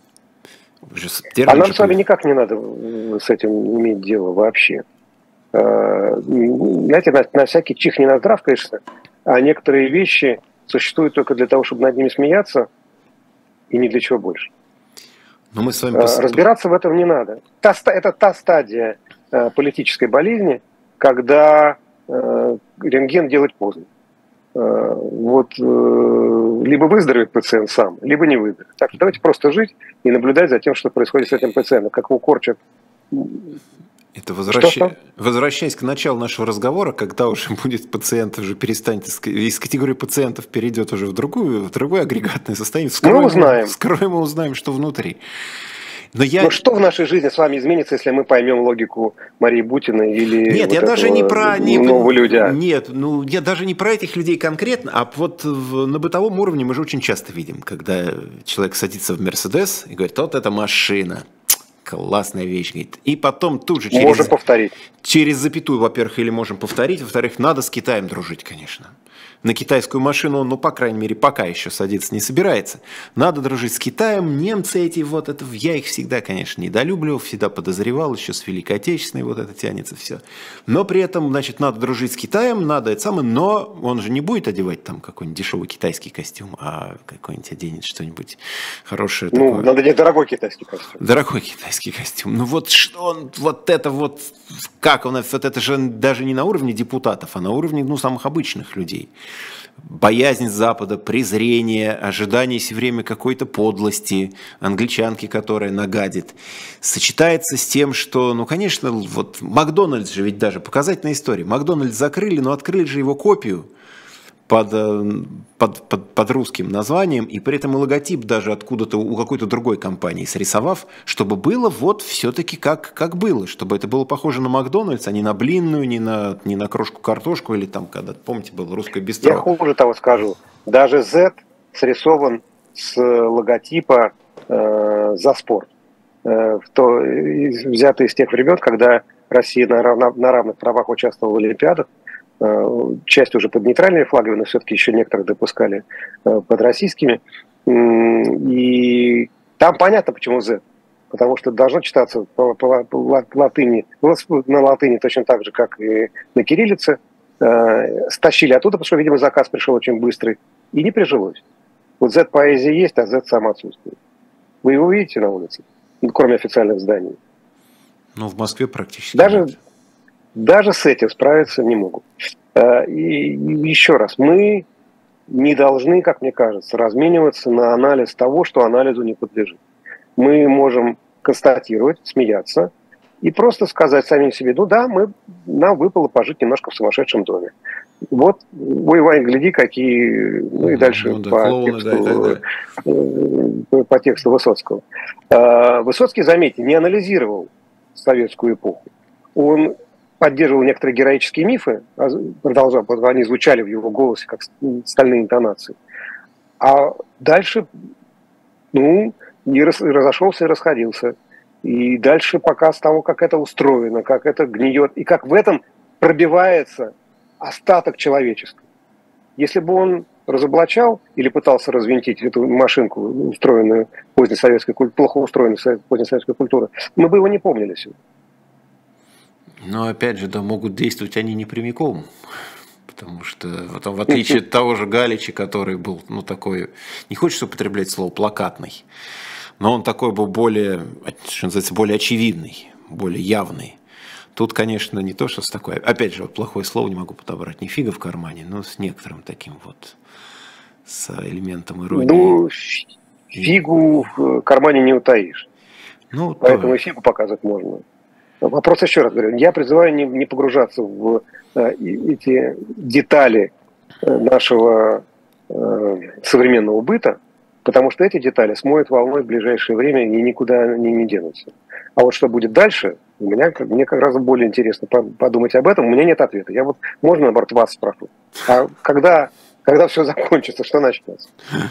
А нам с вами никак не надо с этим иметь дело вообще. Знаете, на всякий чих не наздрав, конечно, а некоторые вещи существуют только для того, чтобы над ними смеяться, и ни для чего больше. Но мы с вами разбираться в этом не надо. Это та стадия политической болезни, когда рентген делать поздно. Вот либо выздоровеет пациент сам, либо не выздоровеет. Так что давайте просто жить и наблюдать за тем, что происходит с этим пациентом, как его корчат. Это возвращаясь к началу нашего разговора, когда уже будет пациент, уже перестанет из категории пациентов перейдет уже в другое агрегатное состояние. Вскроем и узнаем, что внутри. Но что в нашей жизни с вами изменится, если мы поймем логику Марии Бутиной или Нет, я даже не про нового Людя? Нет, я даже не про этих людей конкретно, а вот на бытовом уровне мы же очень часто видим, когда человек садится в Мерседес и говорит: вот это машина. Классная вещь, говорит. И потом тут же можем повторить. Через запятую, во-первых, или можем повторить, во-вторых, надо с Китаем дружить, конечно. на китайскую машину он, ну, по крайней мере, пока еще садиться не собирается. Надо дружить с Китаем. Немцы эти, вот это, я их всегда, конечно, недолюбливал, всегда подозревал, еще с Великой Отечественной вот это тянется все. Но при этом, значит, надо дружить с Китаем, надо это самое, но он же не будет одевать там какой-нибудь дешевый китайский костюм, а какой-нибудь оденет что-нибудь хорошее. Ну, такое. надо не дорогой китайский костюм. Дорогой китайский костюм. Ну вот что он, вот это вот, как он, вот это же даже не на уровне депутатов, а на уровне, ну, самых обычных людей. Боязнь Запада, презрение, ожидание все время какой-то подлости, англичанки, которая нагадит, сочетается с тем, что, ну, конечно, вот Макдональдс же ведь даже показательная история. Макдональдс закрыли, но открыли же его копию под русским названием, и при этом и логотип даже откуда-то у какой-то другой компании срисовав, чтобы было вот все-таки как было, чтобы это было похоже на Макдональдс, а не на блинную, не на крошку-картошку, или там, когда, помните, было русское бистро. Я хуже того скажу, даже Z срисован с логотипа «За спорт», взятый из тех времен, когда Россия на равных правах участвовала в Олимпиадах. Часть уже под нейтральными флагами, но все-таки еще некоторых допускали под российскими. И там понятно, почему Z. Потому что должно читаться по латыни, на латыни точно так же, как и на кириллице. Стащили оттуда, потому что, видимо, заказ пришел очень быстрый. И не прижилось. Вот Z поэзия есть, а Z сам отсутствует. Вы его видите на улице? Кроме официальных зданий. Ну, в Москве практически Даже с этим справиться не могут. И еще раз, мы не должны, как мне кажется, размениваться на анализ того, что анализу не подлежит. Мы можем констатировать, смеяться и просто сказать самим себе, ну да, нам выпало пожить немножко в сумасшедшем доме. Вот, ой, гляди, какие... Ну и дальше по тексту Высоцкого. Высоцкий, заметьте, не анализировал советскую эпоху. Он поддерживал некоторые героические мифы, продолжал, они звучали в его голосе как стальные интонации. А дальше, ну, и разошелся и расходился. И дальше показ того, как это устроено, как это гниет, и как в этом пробивается остаток человечества. Если бы он разоблачал или пытался развинтить эту машинку, устроенную плохо устроенную позднесоветской культурой, мы бы его не помнили сегодня. Но опять же, да, могут действовать они не прямиком, потому что в отличие от того же Галича, который был, ну, такой, не хочется употреблять слово плакатный, но он такой был более, что называется, более очевидный, более явный. Тут, конечно, не то, что с такой, опять же, вот плохое слово не могу подобрать, не фига в кармане, но с некоторым таким вот, с элементом иронии. Ну, фигу в кармане не утаишь, ну, поэтому и фигу показывать можно. Вопрос еще раз говорю, я призываю не погружаться в эти детали нашего современного быта, потому что эти детали смоют волной в ближайшее время и никуда они не денутся. А вот что будет дальше, мне как раз более интересно подумать об этом, у меня нет ответа. Я вот, можно, наоборот, вас спрошу. А когда все закончится, что начнется?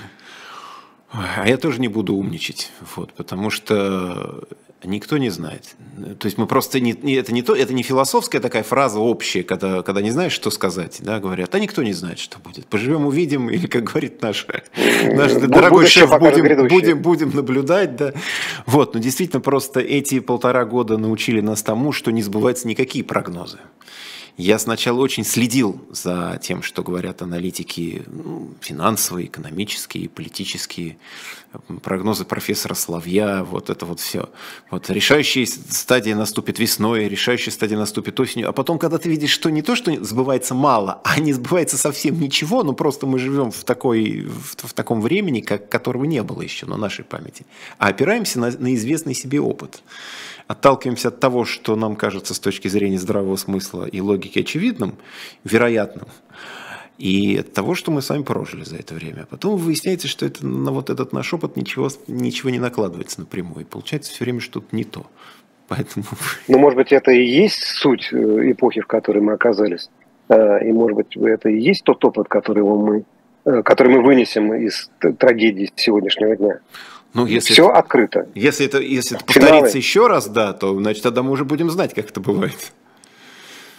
А я тоже не буду умничать, вот, потому что никто не знает. То есть мы просто это не философская такая фраза общая, когда не знаешь, что сказать, да, говорят, а никто не знает, что будет. Поживем, увидим, или, как говорит наш дорогой шеф, будем наблюдать, да. Вот, но действительно просто эти 1,5 года научили нас тому, что не сбываются никакие прогнозы. Я сначала очень следил за тем, что говорят аналитики, финансовые, экономические, политические, прогнозы профессора Соловья, вот это вот все. Вот решающая стадия наступит весной, решающая стадия наступит осенью. А потом, когда ты видишь, что не то, что сбывается мало, а не сбывается совсем ничего, ну просто мы живем в таком времени, которого не было еще на нашей памяти, а опираемся на известный себе опыт. Отталкиваемся от того, что нам кажется с точки зрения здравого смысла и логики очевидным, вероятным, и от того, что мы сами прожили за это время. Потом выясняется, что это, на вот этот наш опыт ничего не накладывается напрямую. И получается все время что-то не то. Поэтому... Ну, может быть, это и есть суть эпохи, в которой мы оказались. И, может быть, это и есть тот опыт, который мы вынесем из трагедии сегодняшнего дня. Ну, если все открыто. Если это повторится еще раз, да, то, значит, тогда мы уже будем знать, как это бывает.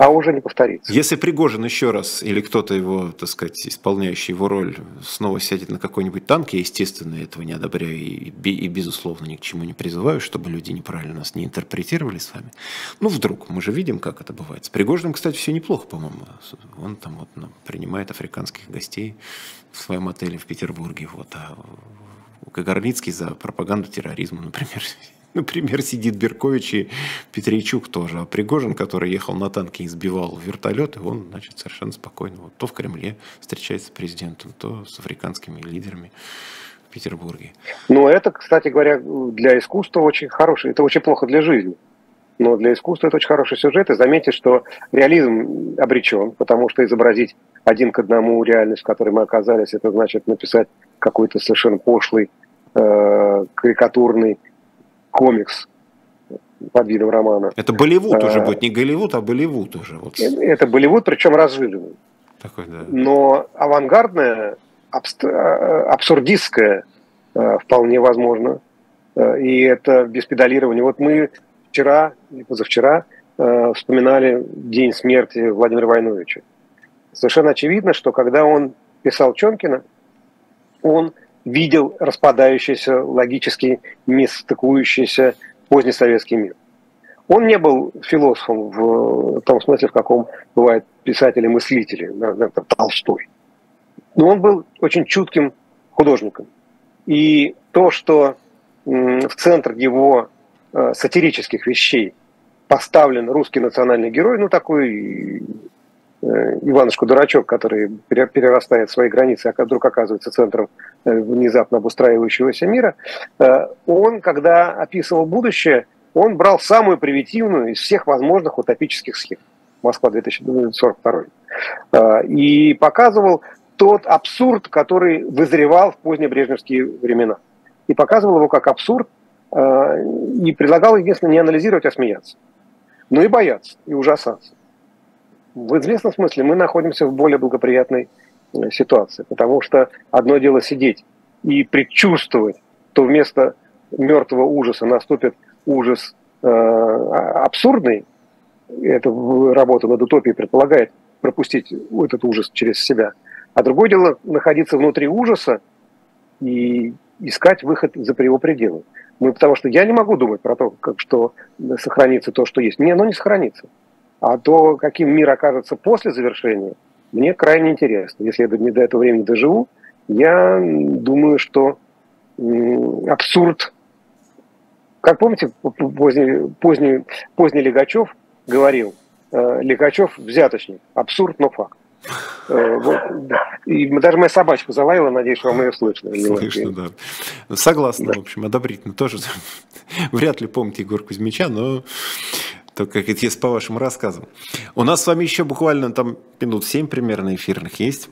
а уже не повторится. Если Пригожин еще раз, или кто-то его, так сказать, исполняющий его роль, снова сядет на какой-нибудь танк, я, естественно, этого не одобряю и безусловно, ни к чему не призываю, чтобы люди неправильно нас не интерпретировали с вами. Ну, вдруг, мы же видим, как это бывает. С Пригожиным, кстати, все неплохо, по-моему. Он там вот принимает африканских гостей в своем отеле в Петербурге. Вот. А Кагарлицкий за пропаганду терроризма, например, сидит Беркович и Петрейчук тоже. А Пригожин, который ехал на танке и сбивал вертолеты, он, значит, совершенно спокойно. Вот то в Кремле встречается с президентом, то с африканскими лидерами в Петербурге. Но это, кстати говоря, для искусства очень хороший. Это очень плохо для жизни. Но для искусства это очень хороший сюжет. И заметьте, что реализм обречен, потому что изобразить один к одному реальность, в которой мы оказались, это значит написать какой-то совершенно пошлый, карикатурный комикс под видом романа. Это Болливуд уже будет, не Голливуд, а Болливуд уже. Вот. Это Болливуд, причем разжиренный. Такой, да. Но авангардное, абсурдистское вполне возможно. И это без педалирования. Вот мы вчера или позавчера вспоминали день смерти Владимира Войновича. Совершенно очевидно, что когда он писал Чонкина, он видел распадающийся, логически не стыкующийся позднесоветский мир. Он не был философом в том смысле, в каком бывают писатели-мыслители, например, Толстой. Но он был очень чутким художником. И то, что в центр его сатирических вещей поставлен русский национальный герой, ну такой Иванушка-дурачок, который перерастает свои границы, а вдруг оказывается центром внезапно обустраивающегося мира, он, когда описывал будущее, он брал самую примитивную из всех возможных утопических схем. Москва 2042. И показывал тот абсурд, который вызревал в позднебрежневские времена. И показывал его как абсурд, и предлагал, единственное, не анализировать, а смеяться. Ну и бояться, и ужасаться. В известном смысле мы находимся в более благоприятной ситуации, потому что одно дело сидеть и предчувствовать, что вместо мертвого ужаса наступит ужас абсурдный. Эта работа над утопией предполагает пропустить этот ужас через себя. А другое дело находиться внутри ужаса и искать выход за его пределы. Потому что я не могу думать про то, что сохранится то, что есть. Мне оно не сохранится. А то, каким мир окажется после завершения, мне крайне интересно. Если я до этого времени доживу, я думаю, что абсурд... Как помните, поздний Легачев говорил, Легачев взяточник, абсурд, но факт. Вот, да. И даже моя собачка залаяла, надеюсь, что вам ее слышно. Слышно, да. Согласна, да. В общем, одобрительно тоже. Вряд ли помните Егора Кузьмича, но только как это есть по вашим рассказам. У нас с вами еще буквально там минут 7 примерно эфирных есть.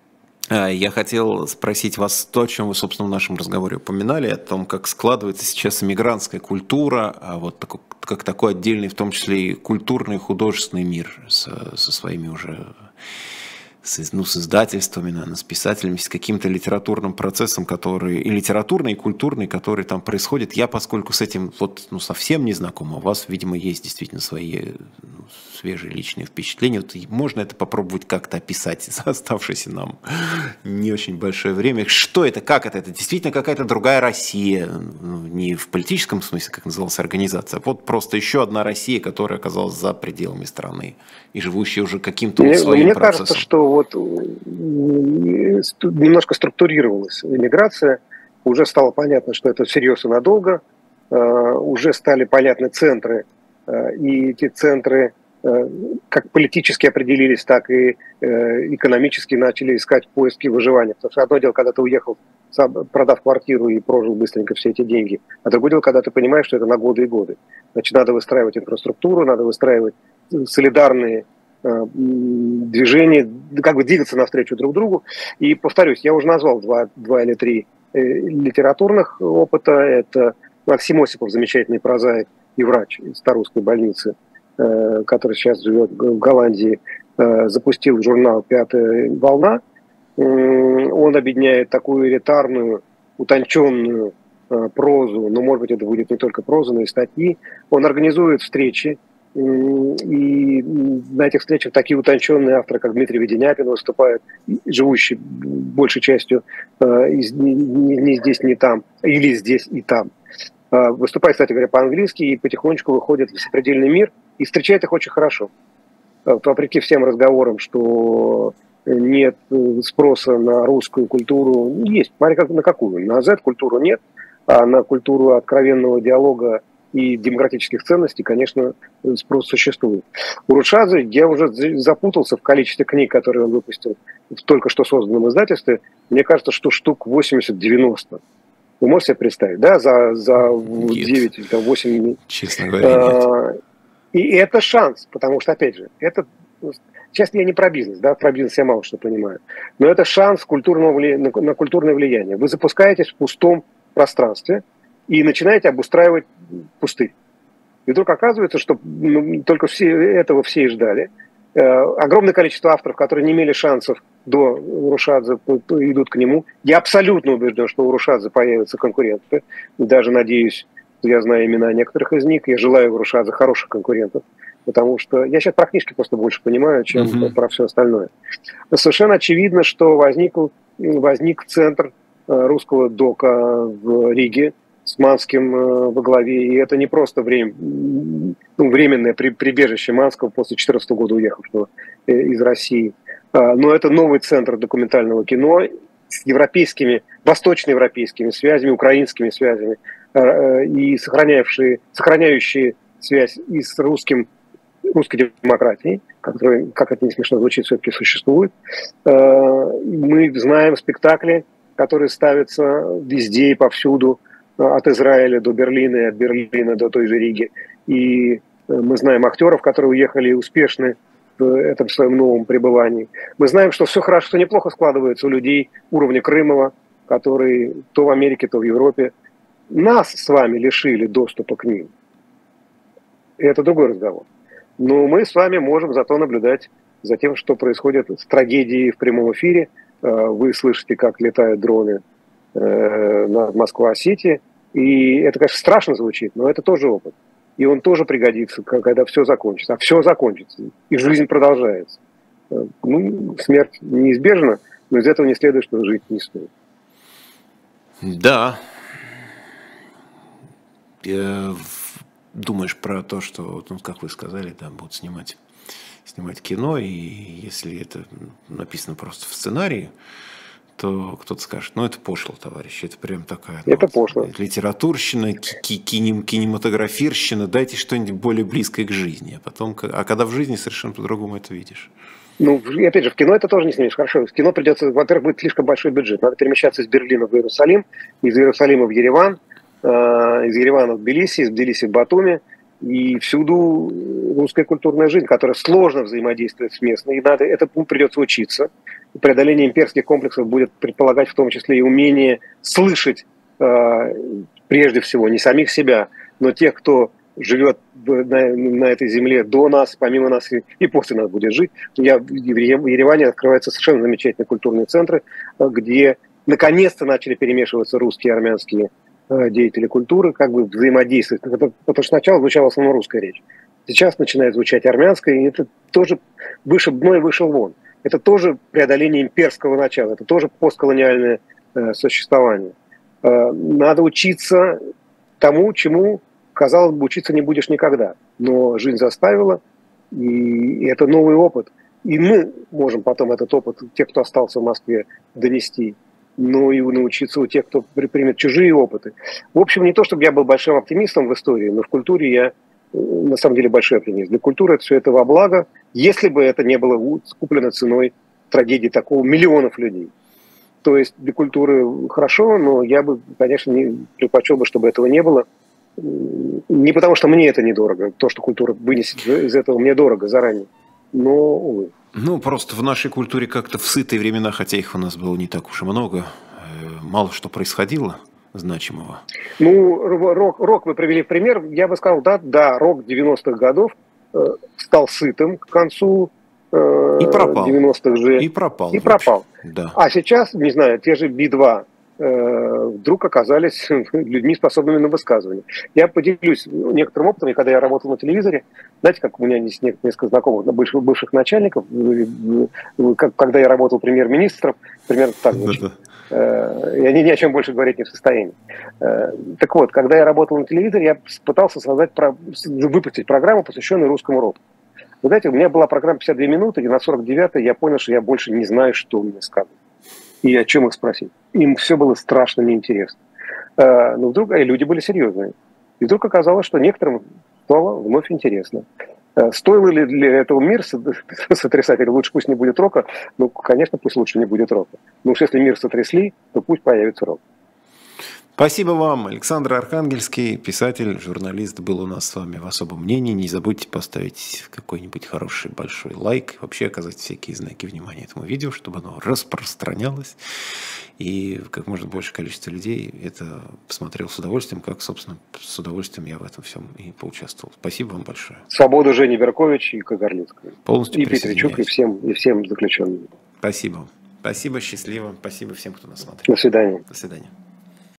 Я хотел спросить вас то, о чем вы, собственно, в нашем разговоре упоминали, о том, как складывается сейчас иммигрантская культура, вот как такой отдельный, в том числе и культурный, художественный мир со своими уже... с издательствами, наверное, с писателями, с каким-то литературным процессом, который и литературный, и культурный, который там происходит. Я, поскольку с этим вот, совсем не знаком, а у вас, видимо, есть действительно свои свежие личные впечатления. Вот можно это попробовать как-то описать за оставшееся нам не очень большое время. Что это, как это? Это действительно какая-то другая Россия. Не в политическом смысле, как называлась организация, а вот просто еще одна Россия, которая оказалась за пределами страны и живущая уже каким-то своим мне процессом. Кажется, что вот немножко структурировалась иммиграция, уже стало понятно, что это всерьез и надолго, уже стали понятны центры, и эти центры как политически определились, так и экономически начали искать поиски выживания. Потому что одно дело, когда ты уехал, продав квартиру и прожил быстренько все эти деньги, а другое дело, когда ты понимаешь, что это на годы и годы. Значит, надо выстраивать инфраструктуру, надо выстраивать солидарные движения, как бы двигаться навстречу друг другу. И повторюсь, я уже назвал два или три литературных опыта. Это Максим Осипов, замечательный прозаик и врач из Старусской больницы, который сейчас живет в Голландии, запустил журнал «Пятая волна». Он объединяет такую элитарную, утонченную прозу, но, может быть, это будет не только проза, но и статьи. Он организует встречи И на этих встречах такие утонченные авторы, как Дмитрий Веденяпин, выступают, живущий большей частью не здесь, не там, или здесь и там. Выступает, кстати говоря, по-английски и потихонечку выходит в сопредельный мир и встречает их очень хорошо. Вопреки всем разговорам, что нет спроса на русскую культуру, есть, смотри, на какую. На Z-культуру нет, а на культуру откровенного диалога и демократических ценностей, конечно, спрос существует. У Рушадзе я уже запутался в количестве книг, которые он выпустил в только что созданном издательстве. Мне кажется, что штук 80-90. Вы можете себе представить, да, за 9 или 8... Честно говоря, нет. И это шанс, потому что, опять же, это... Сейчас я не про бизнес, да, про бизнес я мало что понимаю, но это шанс на культурное влияние. Вы запускаетесь в пустом пространстве и начинаете обустраивать пустырь. И вдруг оказывается, что только этого все и ждали. Огромное количество авторов, которые не имели шансов до Рушадзе, идут к нему. Я абсолютно убежден, что у Рушадзе появятся конкуренты. Даже надеюсь, я знаю имена некоторых из них. Я желаю Рушадзе хороших конкурентов. Потому что я сейчас про книжки просто больше понимаю, чем про все остальное. Совершенно очевидно, что возник центр русского дока в Риге с Манским во главе. И это не просто временное прибежище Манского после 2014 года уехавшего из России. Но это новый центр документального кино с восточноевропейскими связями, украинскими связями и сохраняющие связь и с русской демократией, которая, как это не смешно звучит, все-таки существует. Мы знаем спектакли, которые ставятся везде и повсюду, от Израиля до Берлина, и от Берлина до той же Риги. И мы знаем актеров, которые уехали и успешны в этом своем новом пребывании. Мы знаем, что все хорошо, что неплохо складывается у людей уровня Крымова, который то в Америке, то в Европе. Нас с вами лишили доступа к ним. И это другой разговор. Но мы с вами можем зато наблюдать за тем, что происходит с трагедией в прямом эфире. Вы слышите, как летают дроны над Москва-Сити. И это, конечно, страшно звучит, но это тоже опыт. И он тоже пригодится, когда все закончится. А все закончится. И жизнь продолжается. Смерть неизбежна, но из этого не следует, что жить не стоит. Да. Думаешь про то, что, как вы сказали, да, будут снимать кино, и если это написано просто в сценарии, то кто-то скажет, это пошло, товарищи, это прям такая пошло. Литературщина, кинематографирщина, дайте что-нибудь более близкое к жизни, а когда в жизни совершенно по-другому это видишь. И опять же, в кино это тоже не снимешь. Хорошо, в кино придется, во-первых, будет слишком большой бюджет. Надо перемещаться из Берлина в Иерусалим, из Иерусалима в Ереван, из Еревана в Тбилиси, из Тбилиси в Батуми. И всюду русская культурная жизнь, которая сложно взаимодействует с местной. И этому придется учиться. Преодоление имперских комплексов будет предполагать в том числе и умение слышать прежде всего не самих себя, но тех, кто живет на этой земле до нас, помимо нас и после нас будет жить. В Ереване открываются совершенно замечательные культурные центры, где наконец-то начали перемешиваться русские и армянские деятели культуры, взаимодействовать. Потому что сначала звучала в основном русская речь. Сейчас начинает звучать армянская, и это тоже вышиб дно и вышел вон. Это тоже преодоление имперского начала, это тоже постколониальное существование. Надо учиться тому, чему, казалось бы, учиться не будешь никогда. Но жизнь заставила, и это новый опыт. И мы можем потом этот опыт, те, кто остался в Москве, донести. Но и научиться у тех, кто примет чужие опыты. В общем, не то, чтобы я был большим оптимистом в истории, но в культуре я на самом деле большой оптимист. Для культуры это все это во благо, если бы это не было куплено ценой трагедии такого миллионов людей. То есть для культуры хорошо, но я бы, конечно, предпочел бы, чтобы этого не было. Не потому, что мне это недорого. То, что культура вынесет из этого, мне дорого заранее. Но, увы. Просто в нашей культуре как-то в сытые времена, хотя их у нас было не так уж и много, мало что происходило значимого. Рок вы привели в пример. Я бы сказал, да, рок 90-х годов стал сытым к концу 90-х же. И пропал. Да. А сейчас, не знаю, те же Би-2 вдруг оказались людьми, способными на высказывание. Я поделюсь некоторым опытом, когда я работал на телевизоре, знаете, как у меня есть несколько знакомых бывших начальников, когда я работал премьер-министром, примерно так звучит. И они ни о чем больше говорить не в состоянии. Так вот, когда я работал на телевизоре, я пытался выпустить программу, посвященную русскому ропу. Вы знаете, у меня была программа 52 минуты, и на 49-й я понял, что я больше не знаю, что мне сказать. И о чем их спросить. Им все было страшно неинтересно. Но вдруг, и люди были серьезные. И вдруг оказалось, что некоторым стало вновь интересно. Стоило ли для этого мир сотрясать, или лучше пусть не будет рока? Ну, конечно, пусть лучше не будет рока. Но уж если мир сотрясли, то пусть появится рок. Спасибо вам. Александр Архангельский, писатель, журналист, был у нас с вами в особом мнении. Не забудьте поставить какой-нибудь хороший большой лайк. Вообще оказать всякие знаки внимания этому видео, чтобы оно распространялось. И как можно больше количество людей это посмотрел с удовольствием, как, собственно, с удовольствием я в этом всем и поучаствовал. Спасибо вам большое. Свободу Жени Беркович и Кагарлицкой. Полностью и Петричук, и всем заключенным. Спасибо. Спасибо, счастливо. Спасибо всем, кто нас смотрел. До свидания. До свидания.